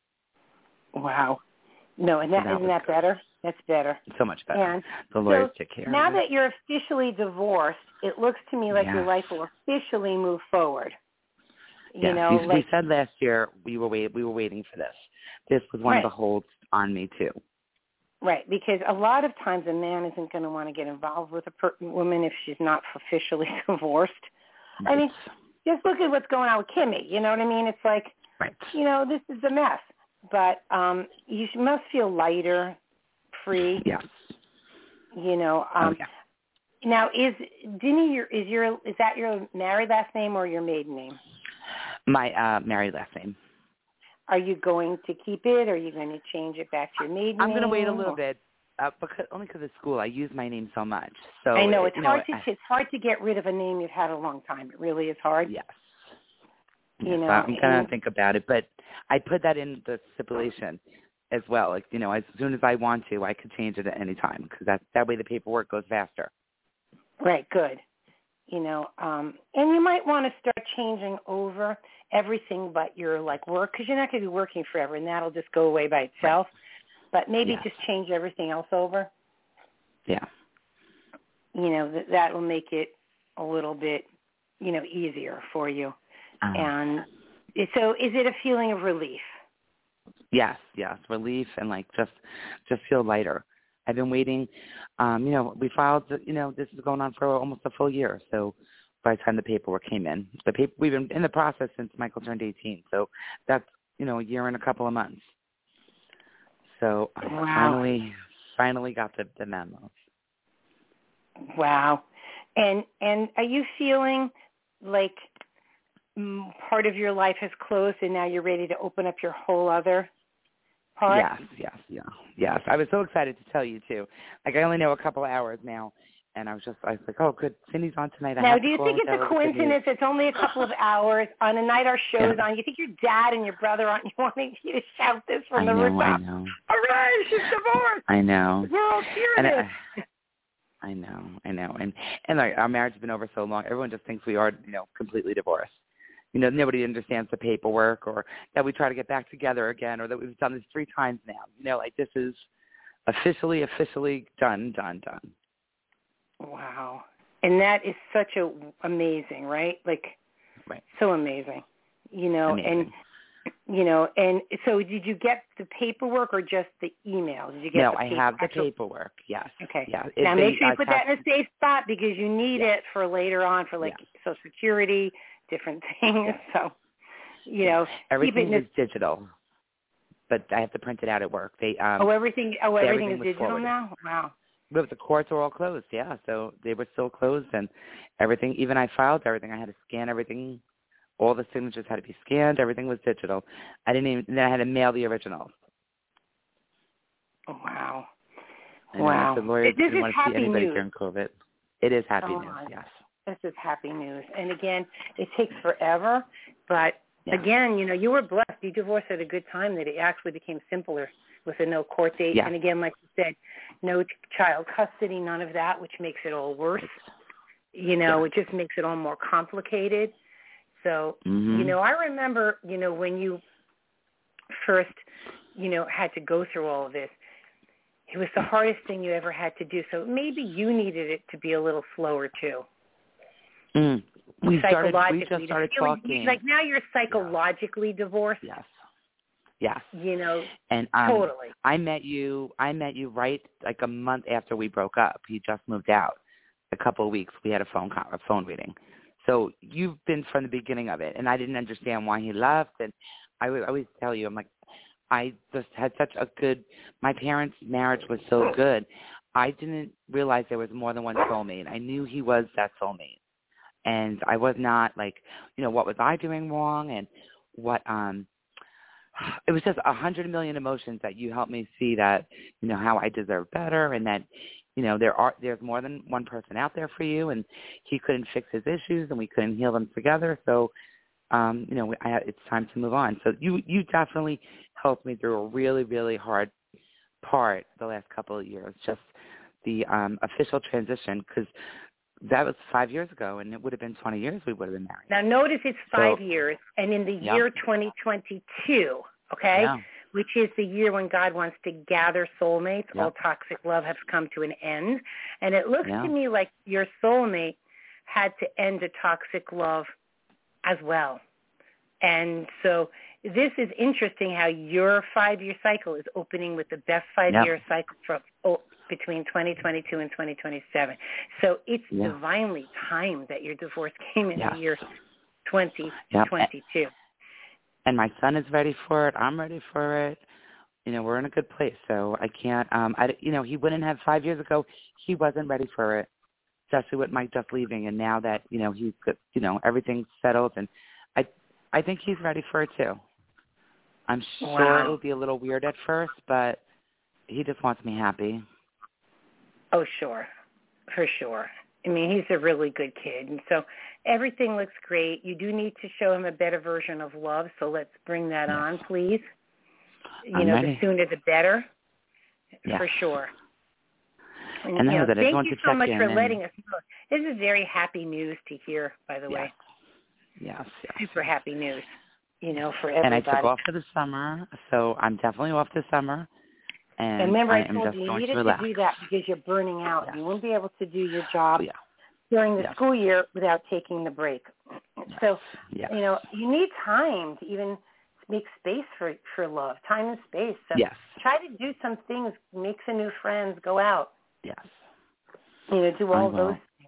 Speaker 2: Wow. No, and that,
Speaker 6: So that
Speaker 2: isn't
Speaker 6: was
Speaker 2: that
Speaker 6: good.
Speaker 2: better? That's better.
Speaker 6: So much better.
Speaker 2: And
Speaker 6: the lawyers
Speaker 2: so
Speaker 6: took care
Speaker 2: now
Speaker 6: of it.
Speaker 2: that you're officially divorced, it looks to me like
Speaker 6: Yes.
Speaker 2: your life will officially move forward. You
Speaker 6: Yes.
Speaker 2: know,
Speaker 6: we,
Speaker 2: like
Speaker 6: we said last year we were wait, we were waiting for this. This was one
Speaker 2: Right.
Speaker 6: of the holds on me too.
Speaker 2: right, because a lot of times a man isn't going to want to get involved with a per- woman if she's not officially divorced. I mean, just look at what's going on with Kimmy. You know what I mean? It's like,
Speaker 6: right.
Speaker 2: you know, this is a mess. But um, you must feel lighter, free.
Speaker 6: Yes.
Speaker 2: You know. Um,
Speaker 6: oh, yeah.
Speaker 2: Now, is Dinny your is your is that your married last name or your maiden name?
Speaker 6: My uh, married last name.
Speaker 2: Are you going to keep it? Or are you going to change it back to your maiden
Speaker 6: I'm
Speaker 2: name?
Speaker 6: going to wait a little
Speaker 2: or?
Speaker 6: bit, uh, because only because of school. I use my name so much. So
Speaker 2: I know
Speaker 6: it,
Speaker 2: it's
Speaker 6: you
Speaker 2: hard
Speaker 6: know,
Speaker 2: to it's hard to get rid of a name you've had a long time. It really is hard.
Speaker 6: Yes.
Speaker 2: You
Speaker 6: yes,
Speaker 2: know,
Speaker 6: I'm going to
Speaker 2: and-
Speaker 6: think about it, but I put that in the stipulation as well. Like, you know, as soon as I want to, I could change it at any time because that that way the paperwork goes faster.
Speaker 2: Right. Good. You know, um, and you might want to start changing over everything but your like work because you're not going to be working forever, and that'll just go away by itself. But maybe
Speaker 6: Yes.
Speaker 2: just change everything else over.
Speaker 6: Yeah.
Speaker 2: You know, that that will make it a little bit, you know, easier for you.
Speaker 6: Um,
Speaker 2: And so, is it a feeling of relief?
Speaker 6: Yes, yes, relief and like just just feel lighter. I've been waiting. Um, you know, we filed. You know, this is going on for almost a full year. So by the time the paperwork came in, the paper we've been in the process since Michael turned eighteen. So that's you know a year and a couple of months. So I
Speaker 2: Wow.
Speaker 6: finally finally got the, the memo.
Speaker 2: Wow. And and are you feeling like mm, part of your life has closed and now you're ready to open up your whole other part?
Speaker 6: Yes, yes, yeah, yes. I was so excited to tell you too. Like I only know a couple of hours now, and I was just I was like, oh, good. Cindy's on tonight. I
Speaker 2: Now,
Speaker 6: have
Speaker 2: do
Speaker 6: to
Speaker 2: you
Speaker 6: call
Speaker 2: think
Speaker 6: and
Speaker 2: it's
Speaker 6: tell
Speaker 2: a
Speaker 6: her the good news.
Speaker 2: coincidence it's only a couple of hours on a night our show's
Speaker 6: Yeah.
Speaker 2: on? You think your dad and your brother aren't wanting you to shout this from
Speaker 6: I
Speaker 2: the
Speaker 6: know,
Speaker 2: rooftop?
Speaker 6: I know.
Speaker 2: All right, she's divorced.
Speaker 6: I know.
Speaker 2: We're all
Speaker 6: And
Speaker 2: cheering
Speaker 6: I,
Speaker 2: it.
Speaker 6: I know, I know, and and like our marriage has been over so long. Everyone just thinks we are, you know, completely divorced. You know, nobody understands the paperwork, or that we try to get back together again, or that we've done this three times now. You know, like this is officially, officially done, done, done.
Speaker 2: Wow. And that is such a amazing, right? Like,
Speaker 6: Right.
Speaker 2: so amazing. You know,
Speaker 6: Amazing.
Speaker 2: you know, and so did you get the paperwork or just the email? Did you get
Speaker 6: no,
Speaker 2: the
Speaker 6: I
Speaker 2: paper-
Speaker 6: have the
Speaker 2: actual-
Speaker 6: paperwork. Yes.
Speaker 2: Okay.
Speaker 6: Yeah.
Speaker 2: Now
Speaker 6: It-
Speaker 2: make
Speaker 6: they,
Speaker 2: sure you
Speaker 6: uh,
Speaker 2: put
Speaker 6: tax-
Speaker 2: that in a safe spot because you need
Speaker 6: yes.
Speaker 2: it for later on for like
Speaker 6: yes.
Speaker 2: Social Security, different things.
Speaker 6: Yes.
Speaker 2: So, you know,
Speaker 6: everything
Speaker 2: keep it in
Speaker 6: is digital, but I have to print it out at work. They um.
Speaker 2: Oh, everything. Oh, everything,
Speaker 6: everything
Speaker 2: is
Speaker 6: was
Speaker 2: digital
Speaker 6: forwarded.
Speaker 2: now. Wow.
Speaker 6: But the courts are all closed, yeah. So they were still closed, and everything. Even I filed everything. I had to scan everything. All the signatures had to be scanned. Everything was digital. I didn't even. Then I had to mail the originals.
Speaker 2: Oh, wow.
Speaker 6: I know,
Speaker 2: Wow.
Speaker 6: the lawyers
Speaker 2: This
Speaker 6: didn't
Speaker 2: is
Speaker 6: want to see
Speaker 2: happy
Speaker 6: anybody
Speaker 2: news.
Speaker 6: during COVID. It is happy
Speaker 2: Oh,
Speaker 6: news,
Speaker 2: my.
Speaker 6: yes.
Speaker 2: This is happy news. And again, it takes forever, but
Speaker 6: Yeah.
Speaker 2: again, you know, you were blessed. You divorced at a good time that it actually became simpler with a no court date.
Speaker 6: Yeah.
Speaker 2: And again, like you said, no child custody, none of that, which makes it all worse. You know,
Speaker 6: Yeah.
Speaker 2: it just makes it all more complicated. So,
Speaker 6: Mm-hmm.
Speaker 2: you know, I remember, you know, when you first, you know, had to go through all of this, it was the hardest thing you ever had to do. So maybe you needed it to be a little slower too.
Speaker 6: Mm. We started.
Speaker 2: Psychologically,
Speaker 6: We just started
Speaker 2: to feel
Speaker 6: talking.
Speaker 2: Like now you're psychologically divorced.
Speaker 6: Yes. Yes.
Speaker 2: You know,
Speaker 6: and um,
Speaker 2: totally.
Speaker 6: I met you. I met you right like a month after we broke up. He just moved out. A couple of weeks. We had a phone con- a phone reading. So you've been from the beginning of it, and I didn't understand why he left. And I would always tell you, I'm like, I just had such a good. My parents' marriage was so good. I didn't realize there was more than one soulmate. I knew he was that soulmate, and I was not like, you know, what was I doing wrong, and what um. It was just a hundred million emotions that you helped me see that, you know, how I deserve better, and that, you know, there are there's more than one person out there for you, and he couldn't fix his issues, and we couldn't heal them together. So, um, you know, I, it's time to move on. So you you definitely helped me through a really really hard part the last couple of years, just the um, official transition, because that was five years ago, and it would have been twenty years we would have been married.
Speaker 2: Now notice it's five
Speaker 6: so,
Speaker 2: years, and in the
Speaker 6: yeah.
Speaker 2: year twenty twenty-two, okay,
Speaker 6: yeah.
Speaker 2: which is the year when God wants to gather soulmates,
Speaker 6: yeah.
Speaker 2: all toxic love has come to an end. And it looks
Speaker 6: yeah.
Speaker 2: to me like your soulmate had to end a toxic love as well. And so this is interesting how your five-year cycle is opening with the best five-year yeah. cycle from oh, between twenty twenty-two and twenty twenty-seven. So it's
Speaker 6: yeah.
Speaker 2: divinely timed that your divorce came in
Speaker 6: yes.
Speaker 2: the year twenty twenty-two.
Speaker 6: Yeah. And my son is ready for it. I'm ready for it. You know, we're in a good place. So I can't, um, I, you know, he wouldn't have five years ago. He wasn't ready for it, especially with Mike just leaving. And now that, you know, he's, you know, everything's settled, and I, I think he's ready for it too. I'm sure
Speaker 2: wow.
Speaker 6: it will be a little weird at first, but he just wants me happy.
Speaker 2: Oh, sure. For sure. I mean, he's a really good kid. And so everything looks great. You do need to show him a better version of love, so let's bring that
Speaker 6: yes.
Speaker 2: on, please. You
Speaker 6: I'm
Speaker 2: know,
Speaker 6: ready.
Speaker 2: the sooner the better,
Speaker 6: yes.
Speaker 2: for sure. And,
Speaker 6: and
Speaker 2: you know,
Speaker 6: that
Speaker 2: thank
Speaker 6: I
Speaker 2: you
Speaker 6: to
Speaker 2: so much for
Speaker 6: and...
Speaker 2: letting us know. This is very happy news to hear, by the
Speaker 6: yes.
Speaker 2: way.
Speaker 6: Yes, yes.
Speaker 2: Super happy news, you know, for everybody.
Speaker 6: And I took off for the summer, so I'm definitely off this summer. And,
Speaker 2: and remember, I,
Speaker 6: I am
Speaker 2: told
Speaker 6: just
Speaker 2: you you
Speaker 6: going
Speaker 2: needed
Speaker 6: to,
Speaker 2: to do that because you're burning out.
Speaker 6: Yes.
Speaker 2: You wouldn't be able to do your job
Speaker 6: oh, yeah.
Speaker 2: during the
Speaker 6: yes.
Speaker 2: school year without taking the break.
Speaker 6: Yes.
Speaker 2: So,
Speaker 6: yes.
Speaker 2: you know, you need time to even make space for, for love, time and space. So
Speaker 6: yes.
Speaker 2: try to do some things, make some new friends, go out.
Speaker 6: Yes.
Speaker 2: You know, do all
Speaker 6: I will.
Speaker 2: those things.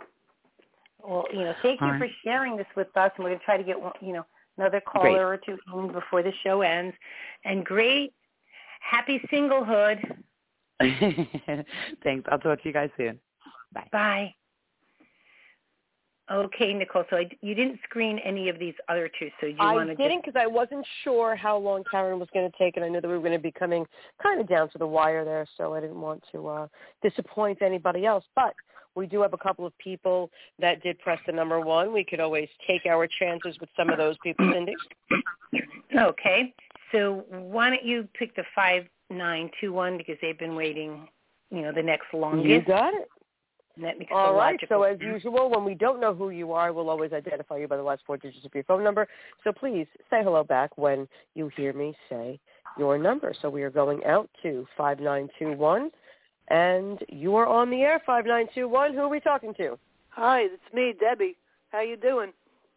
Speaker 2: Well, you know, thank
Speaker 6: all
Speaker 2: you
Speaker 6: right.
Speaker 2: for sharing this with us, and we're going to try to get, one, you know, another caller
Speaker 6: Great.
Speaker 2: or two in before the show ends. And great, happy singlehood.
Speaker 6: Thanks. I'll talk to you guys soon. Bye.
Speaker 2: Bye. Okay, Nicole, so I, you didn't screen any of these other two, so you
Speaker 3: I
Speaker 2: want to
Speaker 3: didn't because I wasn't sure how long Karen was going to take, and I knew that we were going to be coming kind of down to the wire there, so I didn't want to uh, disappoint anybody else. But we do have a couple of people that did press the number one. We could always take our chances with some of those people, Cindy.
Speaker 2: Okay, so why don't you pick the five nine two one because they've been waiting, you know, the next longest.
Speaker 3: You got it.
Speaker 2: And that makes
Speaker 3: All right,
Speaker 2: logical
Speaker 3: so as
Speaker 2: sense.
Speaker 3: usual, when we don't know who you are, we'll always identify you by the last four digits of your phone number. So please say hello back when you hear me say your number. So we are going out to five nine two one, and you are on the air, five nine two one. Who are we talking to?
Speaker 7: Hi, it's me, Debbie. How you doing?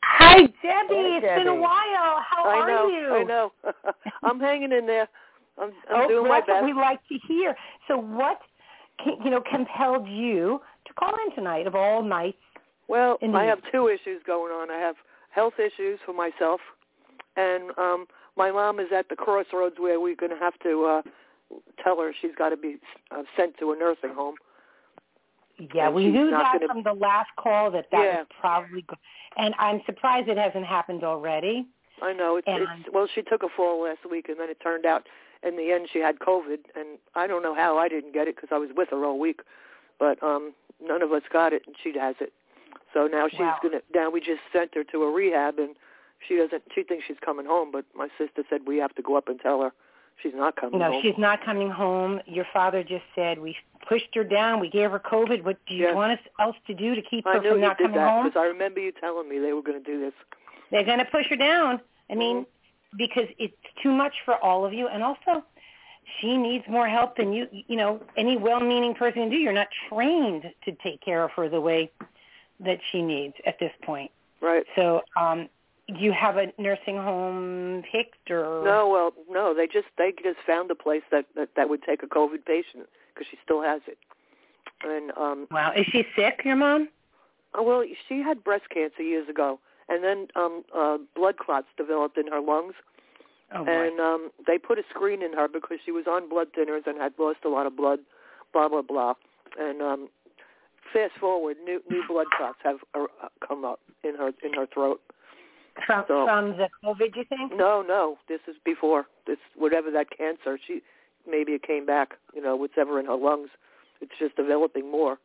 Speaker 2: Hi, Debbie.
Speaker 3: Hey,
Speaker 2: It's
Speaker 3: Debbie.
Speaker 2: been a while. How
Speaker 7: I
Speaker 2: are
Speaker 7: know,
Speaker 2: you?
Speaker 7: I know. I'm hanging in there. I'm, I'm
Speaker 2: oh,
Speaker 7: doing my
Speaker 2: that's what
Speaker 7: best.
Speaker 2: we like to hear. So what, you know, compelled you to call in tonight of all nights?
Speaker 7: Well,
Speaker 2: in the
Speaker 7: I have
Speaker 2: year?
Speaker 7: two issues going on. I have health issues for myself, and um, my mom is at the crossroads where we're going to have to uh, tell her she's got to be uh, sent to a nursing home.
Speaker 2: Yeah,
Speaker 7: and
Speaker 2: we
Speaker 7: she's
Speaker 2: knew
Speaker 7: not
Speaker 2: that
Speaker 7: gonna...
Speaker 2: from the last call that that
Speaker 7: yeah.
Speaker 2: was probably good. And I'm surprised it hasn't happened already.
Speaker 7: I know. It's,
Speaker 2: and...
Speaker 7: it's well, she took a fall last week, and then it turned out in the end she had COVID, and I don't know how I didn't get it because I was with her all week, but um, none of us got it, and she has it. So now she's
Speaker 2: wow.
Speaker 7: gonna. Now we just sent her to a rehab, and she doesn't. She thinks she's coming home, but my sister said we have to go up and tell her she's not coming
Speaker 2: no,
Speaker 7: home.
Speaker 2: No, she's not coming home. Your father just said we pushed her down. We gave her COVID. What do you
Speaker 7: yes.
Speaker 2: want us else to do to keep
Speaker 7: I
Speaker 2: her
Speaker 7: knew
Speaker 2: from
Speaker 7: you
Speaker 2: not
Speaker 7: did
Speaker 2: coming
Speaker 7: that,
Speaker 2: home?
Speaker 7: because I remember you telling me they were going to do this.
Speaker 2: They're going to push her down. I mean,
Speaker 7: mm-hmm.
Speaker 2: because it's too much for all of you, and also she needs more help than you. You know, any well-meaning person can do. You're not trained to take care of her the way that she needs at this point.
Speaker 7: Right.
Speaker 2: So, um, do you have a nursing home picked or?
Speaker 7: No, well, no. They just they just found a place that that, that would take a COVID patient because she still has it. And um,
Speaker 2: wow, is she sick, your mom?
Speaker 7: Oh, well, she had breast cancer years ago, and then um, uh, blood clots developed in her lungs.
Speaker 2: Oh, boy.
Speaker 7: And um, they put a screen in her because she was on blood thinners and had lost a lot of blood, blah, blah, blah. And um, fast forward, new new blood clots have uh, come up in her in her throat.
Speaker 2: From,
Speaker 7: so,
Speaker 2: from the COVID, you think?
Speaker 7: No, no. This is before. This whatever that cancer, she maybe it came back, you know, whatever in her lungs. It's just developing more.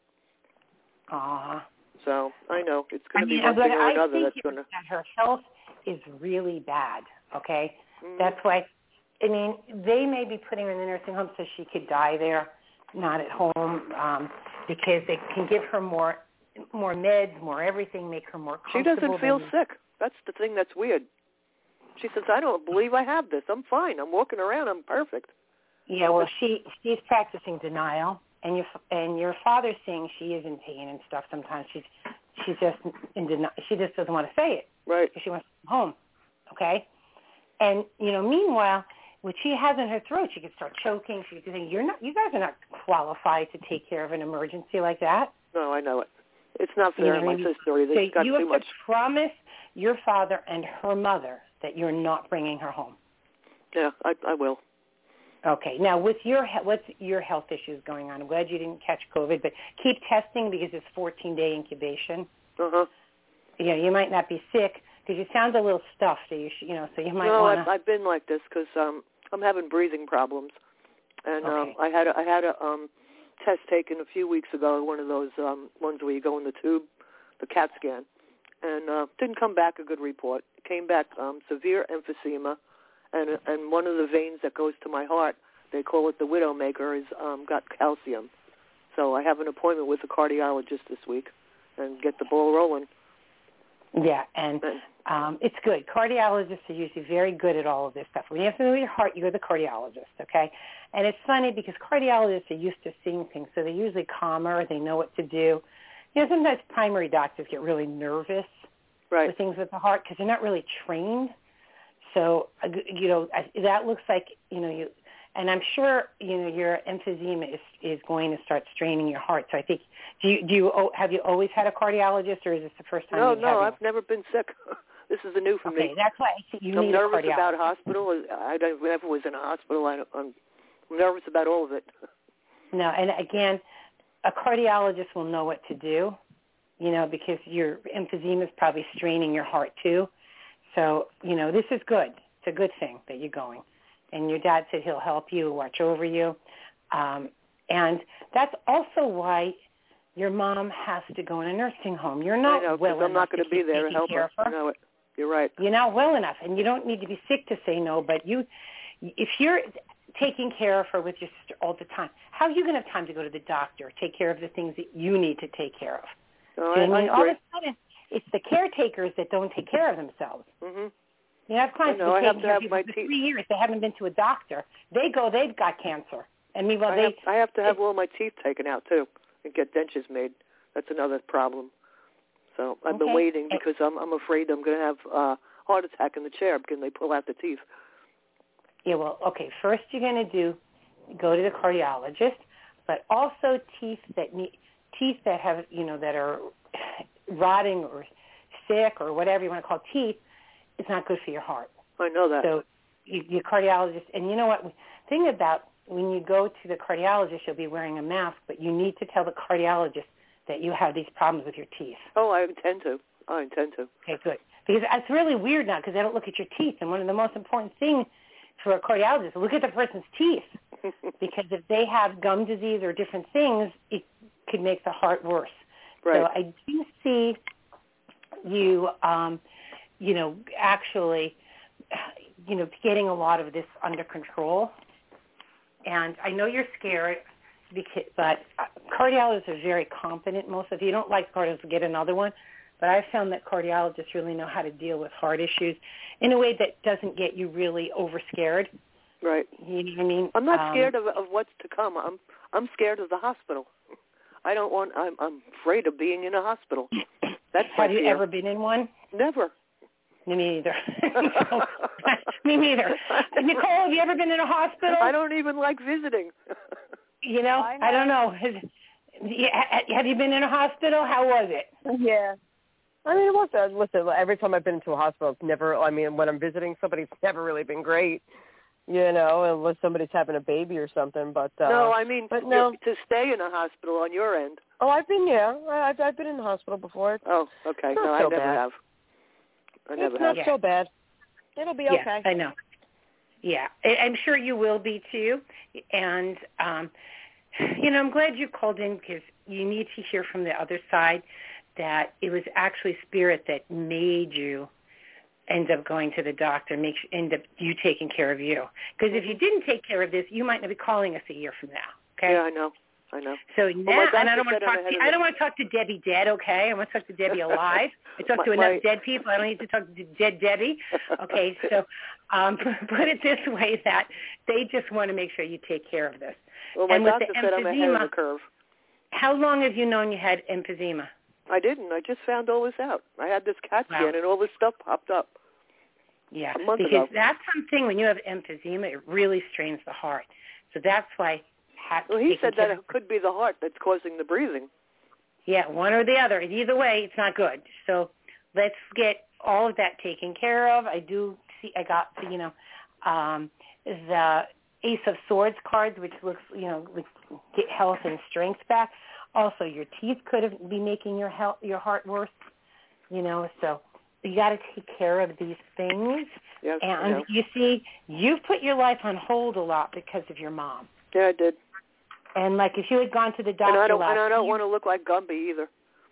Speaker 2: Aw.
Speaker 7: So I know it's going to
Speaker 2: I
Speaker 7: be
Speaker 2: mean,
Speaker 7: one thing or
Speaker 2: I
Speaker 7: another
Speaker 2: think
Speaker 7: that's going to.
Speaker 2: That her health is really bad. Okay,
Speaker 7: mm.
Speaker 2: that's why. I mean, they may be putting her in the nursing home so she could die there, not at home, um, because they can give her more, more meds, more everything, make her more
Speaker 7: She
Speaker 2: comfortable.
Speaker 7: doesn't feel
Speaker 2: than...
Speaker 7: sick. That's the thing that's weird. She says, "I don't believe I have this. I'm fine. I'm walking around. I'm perfect."
Speaker 2: Yeah, well, she she's practicing denial. And your and your father's saying she is in pain and stuff. Sometimes she's she's just in denial. She just doesn't want to say it,
Speaker 7: right?
Speaker 2: Because she wants to come home, okay? And you know, meanwhile, what she has in her throat, she could start choking. She could think, "You're not. You guys are not qualified to take care of an emergency like that."
Speaker 7: No, I know it. It's not fair
Speaker 2: you know,
Speaker 7: on my
Speaker 2: you,
Speaker 7: sister either.
Speaker 2: so
Speaker 7: She's got
Speaker 2: you
Speaker 7: too
Speaker 2: have
Speaker 7: much.
Speaker 2: to promise your father and her mother that you're not bringing her home.
Speaker 7: Yeah, I, I will.
Speaker 2: Okay. Now, with your what's your health issues going on? I'm glad you didn't catch COVID, but keep testing because it's fourteen-day incubation.
Speaker 7: Uh huh.
Speaker 2: You know, you might not be sick because you sound a little stuffed. So you, should, you know, so you might
Speaker 7: no,
Speaker 2: want
Speaker 7: I've, I've been like this because um, I'm having breathing problems, and
Speaker 2: okay.
Speaker 7: um, I had a, I had a um, test taken a few weeks ago, one of those um, ones where you go in the tube, the CAT scan, and uh, didn't come back a good report. It came back um, severe emphysema. And and one of the veins that goes to my heart, they call it the widowmaker, is um, got calcium. So I have an appointment with a cardiologist this week and get the ball rolling.
Speaker 2: Yeah, and um, it's good. Cardiologists are usually very good at all of this stuff. When you have to know your heart, you're the cardiologist, okay? And it's funny because cardiologists are used to seeing things, so they're usually calmer. They know what to do. You know, sometimes primary doctors get really nervous
Speaker 7: right.
Speaker 2: with things with the heart because they're not really trained. So, you know, that looks like, you know, you, and I'm sure, you know, your emphysema is, is going to start straining your heart. So I think, do you, do you, have you always had a cardiologist or is this the first time
Speaker 7: no,
Speaker 2: you've
Speaker 7: no,
Speaker 2: had
Speaker 7: No, no,
Speaker 2: one?
Speaker 7: I've never been sick. This is a new for
Speaker 2: okay,
Speaker 7: me.
Speaker 2: that's why I think you
Speaker 7: I'm
Speaker 2: need
Speaker 7: nervous
Speaker 2: a cardiologist.
Speaker 7: about hospital. I don't, never was in a hospital. I don't, I'm, I'm nervous about all of it.
Speaker 2: No, and again, a cardiologist will know what to do, you know, because your emphysema is probably straining your heart too. So, you know, this is good. It's a good thing that you're going. And your dad said he'll help you, watch over you. Um, and that's also why your mom has to go in a nursing home. You're not
Speaker 7: I know,
Speaker 2: well
Speaker 7: I'm not
Speaker 2: going
Speaker 7: to be there to help her.
Speaker 2: her.
Speaker 7: I know it. You're right.
Speaker 2: You're not well enough, and you don't need to be sick to say no, but you, if you're taking care of her with your sister all the time, how are you going to have time to go to the doctor, take care of the things that you need to take care of?
Speaker 7: No,
Speaker 2: so,
Speaker 7: I,
Speaker 2: I mean,
Speaker 7: I
Speaker 2: all
Speaker 7: agree.
Speaker 2: of a sudden, it's the caretakers that don't take care of themselves.
Speaker 7: Mm-hmm.
Speaker 2: You know, I have clients
Speaker 7: I know,
Speaker 2: who've
Speaker 7: I have
Speaker 2: taken
Speaker 7: to
Speaker 2: care
Speaker 7: have
Speaker 2: of people
Speaker 7: my
Speaker 2: for
Speaker 7: teeth.
Speaker 2: three years. They haven't been to a doctor. They go, they've got cancer. And meanwhile,
Speaker 7: I,
Speaker 2: they...
Speaker 7: have, I have to have all my teeth taken out, too, and get dentures made. That's another problem. So I've
Speaker 2: Okay.
Speaker 7: been waiting because I'm I'm afraid I'm going to have a heart attack in the chair because they pull out the teeth.
Speaker 2: Yeah, well, okay, first you're going to do, go to the cardiologist, but also teeth that need, teeth that have, you know, that are rotting or sick or whatever you want to call teeth, it's not good for your heart.
Speaker 7: I know that.
Speaker 2: So you, your cardiologist, and you know what, the thing about when you go to the cardiologist, you'll be wearing a mask, but you need to tell the cardiologist that you have these problems with your teeth.
Speaker 7: Oh, I intend to. I intend to.
Speaker 2: Okay, good. Because it's really weird now because they don't look at your teeth, and one of the most important things for a cardiologist, look at the person's teeth, because if they have gum disease or different things, it could make the heart worse.
Speaker 7: Right.
Speaker 2: So I do see you, um, you know, actually, you know, getting a lot of this under control. And I know you're scared, because, but cardiologists are very competent. Most of you don't like cardiologists, get another one. But I've found that cardiologists really know how to deal with heart issues in a way that doesn't get you really over scared.
Speaker 7: Right.
Speaker 2: You know what I mean?
Speaker 7: I'm not
Speaker 2: um,
Speaker 7: scared of of what's to come. I'm I'm scared of the hospital. I don't want. I'm I'm afraid of being in a hospital. That's my
Speaker 2: Have you
Speaker 7: fear.
Speaker 2: ever been in one?
Speaker 7: Never.
Speaker 2: Me neither. Me neither. Nicole, have you ever been in a hospital?
Speaker 7: I don't even like visiting.
Speaker 2: You know,
Speaker 3: I
Speaker 2: I don't know. Has, have you been in a hospital? How was it?
Speaker 3: Yeah. I mean, it was, uh, listen, every time I've been into a hospital, it's never, I mean, when I'm visiting somebody, it's never really been great, you know, unless somebody's having a baby or something. But uh,
Speaker 7: no, I mean,
Speaker 3: but no.
Speaker 7: to stay in a hospital on your end.
Speaker 3: Oh, I've been, yeah. I've, I've been in the hospital before.
Speaker 7: Oh, okay.
Speaker 3: Not
Speaker 7: No,
Speaker 3: so
Speaker 7: I never
Speaker 3: bad.
Speaker 7: have. I never
Speaker 3: it's
Speaker 7: have.
Speaker 3: not so bad. It'll be
Speaker 2: yeah,
Speaker 3: okay.
Speaker 2: I know. Yeah, I- I'm sure you will be too. And, um, you know, I'm glad you called in because you need to hear from the other side that it was actually spirit that made you end up going to the doctor, make end up you taking care of you. Because if you didn't take care of this, you might not be calling us a year from now. Okay.
Speaker 7: Yeah, I know. I know.
Speaker 2: So
Speaker 7: well,
Speaker 2: now, and I don't want
Speaker 7: said
Speaker 2: to talk
Speaker 7: I'm ahead
Speaker 2: to
Speaker 7: of
Speaker 2: I don't want to talk to Debbie dead. Okay, I want to talk to Debbie alive. I talk
Speaker 7: My-
Speaker 2: to enough
Speaker 7: my-
Speaker 2: dead people. I don't need to talk to dead Debbie. Okay, so um, put it this way: that they just want to make sure you take care of this.
Speaker 7: Well, my
Speaker 2: and with
Speaker 7: doctor
Speaker 2: the
Speaker 7: said I'm ahead of
Speaker 2: emphysema,
Speaker 7: the curve.
Speaker 2: How long have you known you had emphysema?
Speaker 7: I didn't. I just found all this out. I had this CAT scan
Speaker 2: Wow.
Speaker 7: and all this stuff popped up.
Speaker 2: Yeah,
Speaker 7: A month
Speaker 2: because
Speaker 7: ago.
Speaker 2: that's something when you have emphysema, it really strains the heart. So that's why. Have
Speaker 7: Well, he
Speaker 2: taking
Speaker 7: said that
Speaker 2: care
Speaker 7: it could be the heart that's causing the breathing.
Speaker 2: Yeah, one or the other. Either way, it's not good. So let's get all of that taken care of. I do see, I got, you know, um, the Ace of Swords cards, which looks, you know, like get health and strength back. Also, your teeth could have, be making your health, your heart worse, you know, so you got to take care of these things.
Speaker 7: Yes, I
Speaker 2: and
Speaker 7: know.
Speaker 2: you see, you've put your life on hold a lot because of your mom.
Speaker 7: Yeah, I did.
Speaker 2: And like if you had gone to the doctor
Speaker 7: And I don't,
Speaker 2: last
Speaker 7: and I don't
Speaker 2: year,
Speaker 7: want to look like Gumby either.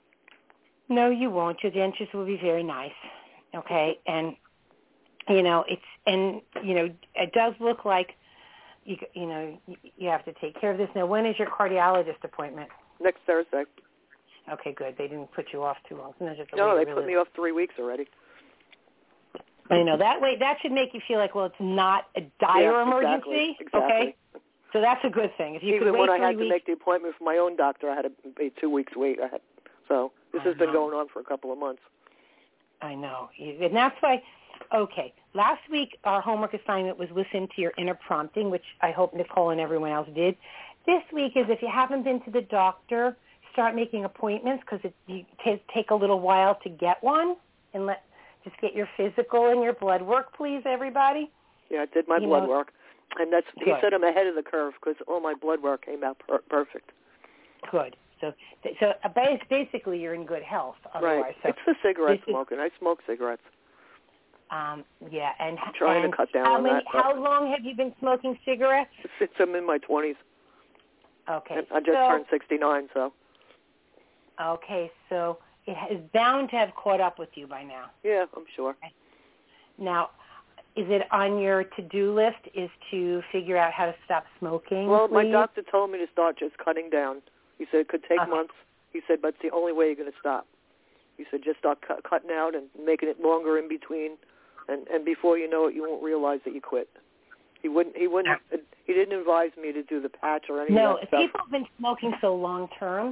Speaker 2: no, you won't. Your dentures will be very nice, okay? And you know it's and you know it does look like you you know you have to take care of this. Now, when is your cardiologist appointment?
Speaker 7: Next Thursday.
Speaker 2: Okay, good. They didn't put you off too long. Sometimes you have to
Speaker 7: No,
Speaker 2: wait
Speaker 7: they
Speaker 2: really
Speaker 7: put me off three weeks already.
Speaker 2: I know that way. That should make you feel like, well, it's not a dire
Speaker 7: yeah,
Speaker 2: emergency.
Speaker 7: Exactly. exactly.
Speaker 2: Okay, so that's a good thing. If you
Speaker 7: Even
Speaker 2: could wait
Speaker 7: when I
Speaker 2: three
Speaker 7: had
Speaker 2: weeks,
Speaker 7: to make the appointment for my own doctor, I had to be two weeks wait. I had, so this
Speaker 2: I
Speaker 7: has been
Speaker 2: know.
Speaker 7: going on for a couple of months.
Speaker 2: I know, and that's why. Okay, last week our homework assignment was listen to your inner prompting, which I hope Nicole and everyone else did. This week is if you haven't been to the doctor, start making appointments because it you t- take a little while to get one, and let just get your physical and your blood work, please, everybody.
Speaker 7: Yeah, I did my
Speaker 2: You
Speaker 7: blood
Speaker 2: know,
Speaker 7: work, and that's he
Speaker 2: good.
Speaker 7: said I'm ahead of the curve because all my blood work came out per- perfect.
Speaker 2: Good. So, so uh, bas- basically, you're in good health. Otherwise,
Speaker 7: Right.
Speaker 2: so
Speaker 7: It's the cigarette
Speaker 2: this is-
Speaker 7: smoking. I smoke cigarettes.
Speaker 2: Um, yeah, and
Speaker 7: I'm trying
Speaker 2: and
Speaker 7: to cut down
Speaker 2: how
Speaker 7: on
Speaker 2: many,
Speaker 7: that. but
Speaker 2: How long have you been smoking cigarettes?
Speaker 7: Since I'm in my twenties.
Speaker 2: Okay,
Speaker 7: I just
Speaker 2: so,
Speaker 7: turned sixty-nine, so.
Speaker 2: Okay, so it is bound to have caught up with you by now.
Speaker 7: Yeah, I'm sure.
Speaker 2: Now, is it on your to-do list is to figure out how to stop smoking?
Speaker 7: Well, my
Speaker 2: please?
Speaker 7: doctor told me to start just cutting down. He said it could take
Speaker 2: Okay.
Speaker 7: months. He said, but it's the only way you're going to stop. He said just start cut, cutting out and making it longer in between, and and before you know it, you won't realize that you quit. He wouldn't. He wouldn't. He didn't advise me to do the patch or any
Speaker 2: No,
Speaker 7: of that
Speaker 2: if
Speaker 7: stuff.
Speaker 2: people have been smoking so long-term,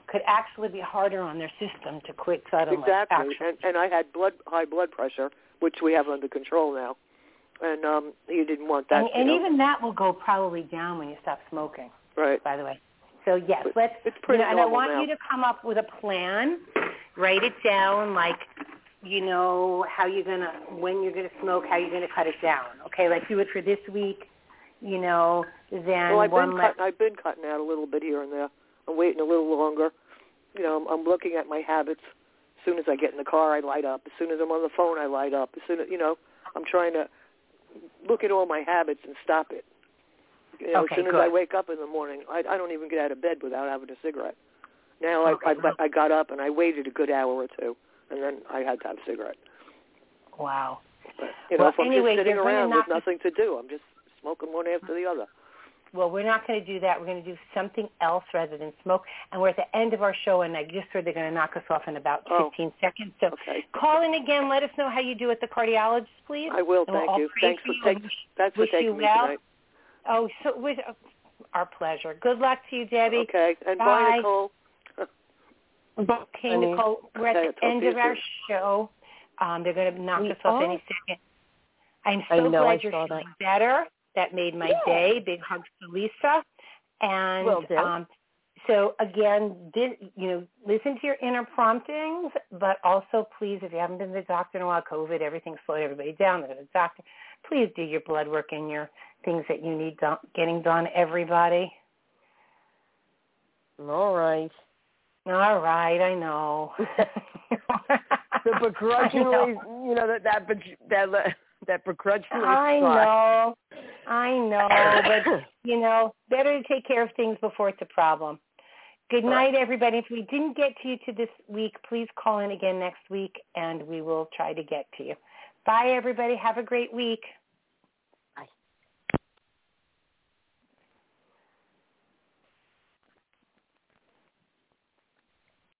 Speaker 2: could actually be harder on their system to quit suddenly.
Speaker 7: Exactly,
Speaker 2: actually.
Speaker 7: and, and I had blood high blood pressure, which we have under control now, and um, you didn't want that.
Speaker 2: And, and
Speaker 7: you know?
Speaker 2: even that will go probably down when you stop smoking.
Speaker 7: Right.
Speaker 2: By the way. So yes,
Speaker 7: but
Speaker 2: let's.
Speaker 7: It's pretty
Speaker 2: you know, and I want
Speaker 7: now.
Speaker 2: you to come up with a plan. Write it down, like, you know, how you're gonna, when you're gonna smoke, how you're gonna cut it down. Okay, like do it for this week. You know, then
Speaker 7: well, I've
Speaker 2: one
Speaker 7: been
Speaker 2: less.
Speaker 7: cutting, I've been cutting out a little bit here and there. I'm waiting a little longer. You know, I'm, I'm looking at my habits. As soon as I get in the car, I light up. As soon as I'm on the phone, I light up. As soon as, you know, I'm trying to look at all my habits and stop it. You know,
Speaker 2: okay,
Speaker 7: as soon
Speaker 2: good.
Speaker 7: as I wake up in the morning, I, I don't even get out of bed without having a cigarette. Now
Speaker 2: okay,
Speaker 7: I, I,
Speaker 2: well.
Speaker 7: I got up and I waited a good hour or two, and then I had to have a cigarette.
Speaker 2: Wow.
Speaker 7: But, you know,
Speaker 2: well,
Speaker 7: if I'm
Speaker 2: anyway,
Speaker 7: just sitting
Speaker 2: you're gonna
Speaker 7: around
Speaker 2: knock
Speaker 7: with nothing to do, I'm just smoking one after the other.
Speaker 2: Well, we're not going to do that. We're going to do something else rather than smoke. And we're at the end of our show, and I just heard they're going to knock us off in about
Speaker 7: oh,
Speaker 2: fifteen seconds. So
Speaker 7: okay.
Speaker 2: call in again. Let us know how you do at the cardiologist, please.
Speaker 7: I will.
Speaker 2: And we'll
Speaker 7: Thank
Speaker 2: all
Speaker 7: you.
Speaker 2: pray
Speaker 7: Thanks
Speaker 2: for
Speaker 7: for,
Speaker 2: you
Speaker 7: take,
Speaker 2: and wish,
Speaker 7: thanks for
Speaker 2: wish
Speaker 7: taking
Speaker 2: you
Speaker 7: me
Speaker 2: well.
Speaker 7: tonight.
Speaker 2: Oh, so with uh, our pleasure. Good luck to you, Debbie.
Speaker 7: Okay. And
Speaker 2: bye,
Speaker 7: bye Nicole.
Speaker 2: Okay, Nicole. We're
Speaker 7: okay,
Speaker 2: at the end of our
Speaker 7: soon.
Speaker 2: show. Um, they're going to knock
Speaker 3: We
Speaker 2: us off
Speaker 3: are?
Speaker 2: any second. I'm
Speaker 3: I
Speaker 2: so
Speaker 3: know,
Speaker 2: glad
Speaker 3: I
Speaker 2: you're
Speaker 3: saw
Speaker 2: feeling
Speaker 3: that.
Speaker 2: better. That made my
Speaker 3: Yeah.
Speaker 2: day. Big hugs to Lisa. And
Speaker 3: Will do.
Speaker 2: um, so again, this, you know, listen to your inner promptings, but also please, if you haven't been to the doctor in a while, COVID, everything's slowed everybody down. Go to the doctor. Please do your blood work and your things that you need done, getting done. Everybody.
Speaker 3: All right.
Speaker 2: All right, I know.
Speaker 3: The begrudgingly,
Speaker 2: I know.
Speaker 3: you know, that that that that begrudgingly.
Speaker 2: I
Speaker 3: spot.
Speaker 2: know, I know, but you know, better to take care of things before it's a problem. Good night, everybody. If we didn't get to you to this week, please call in again next week, and we will try to get to you. Bye, everybody. Have a great week.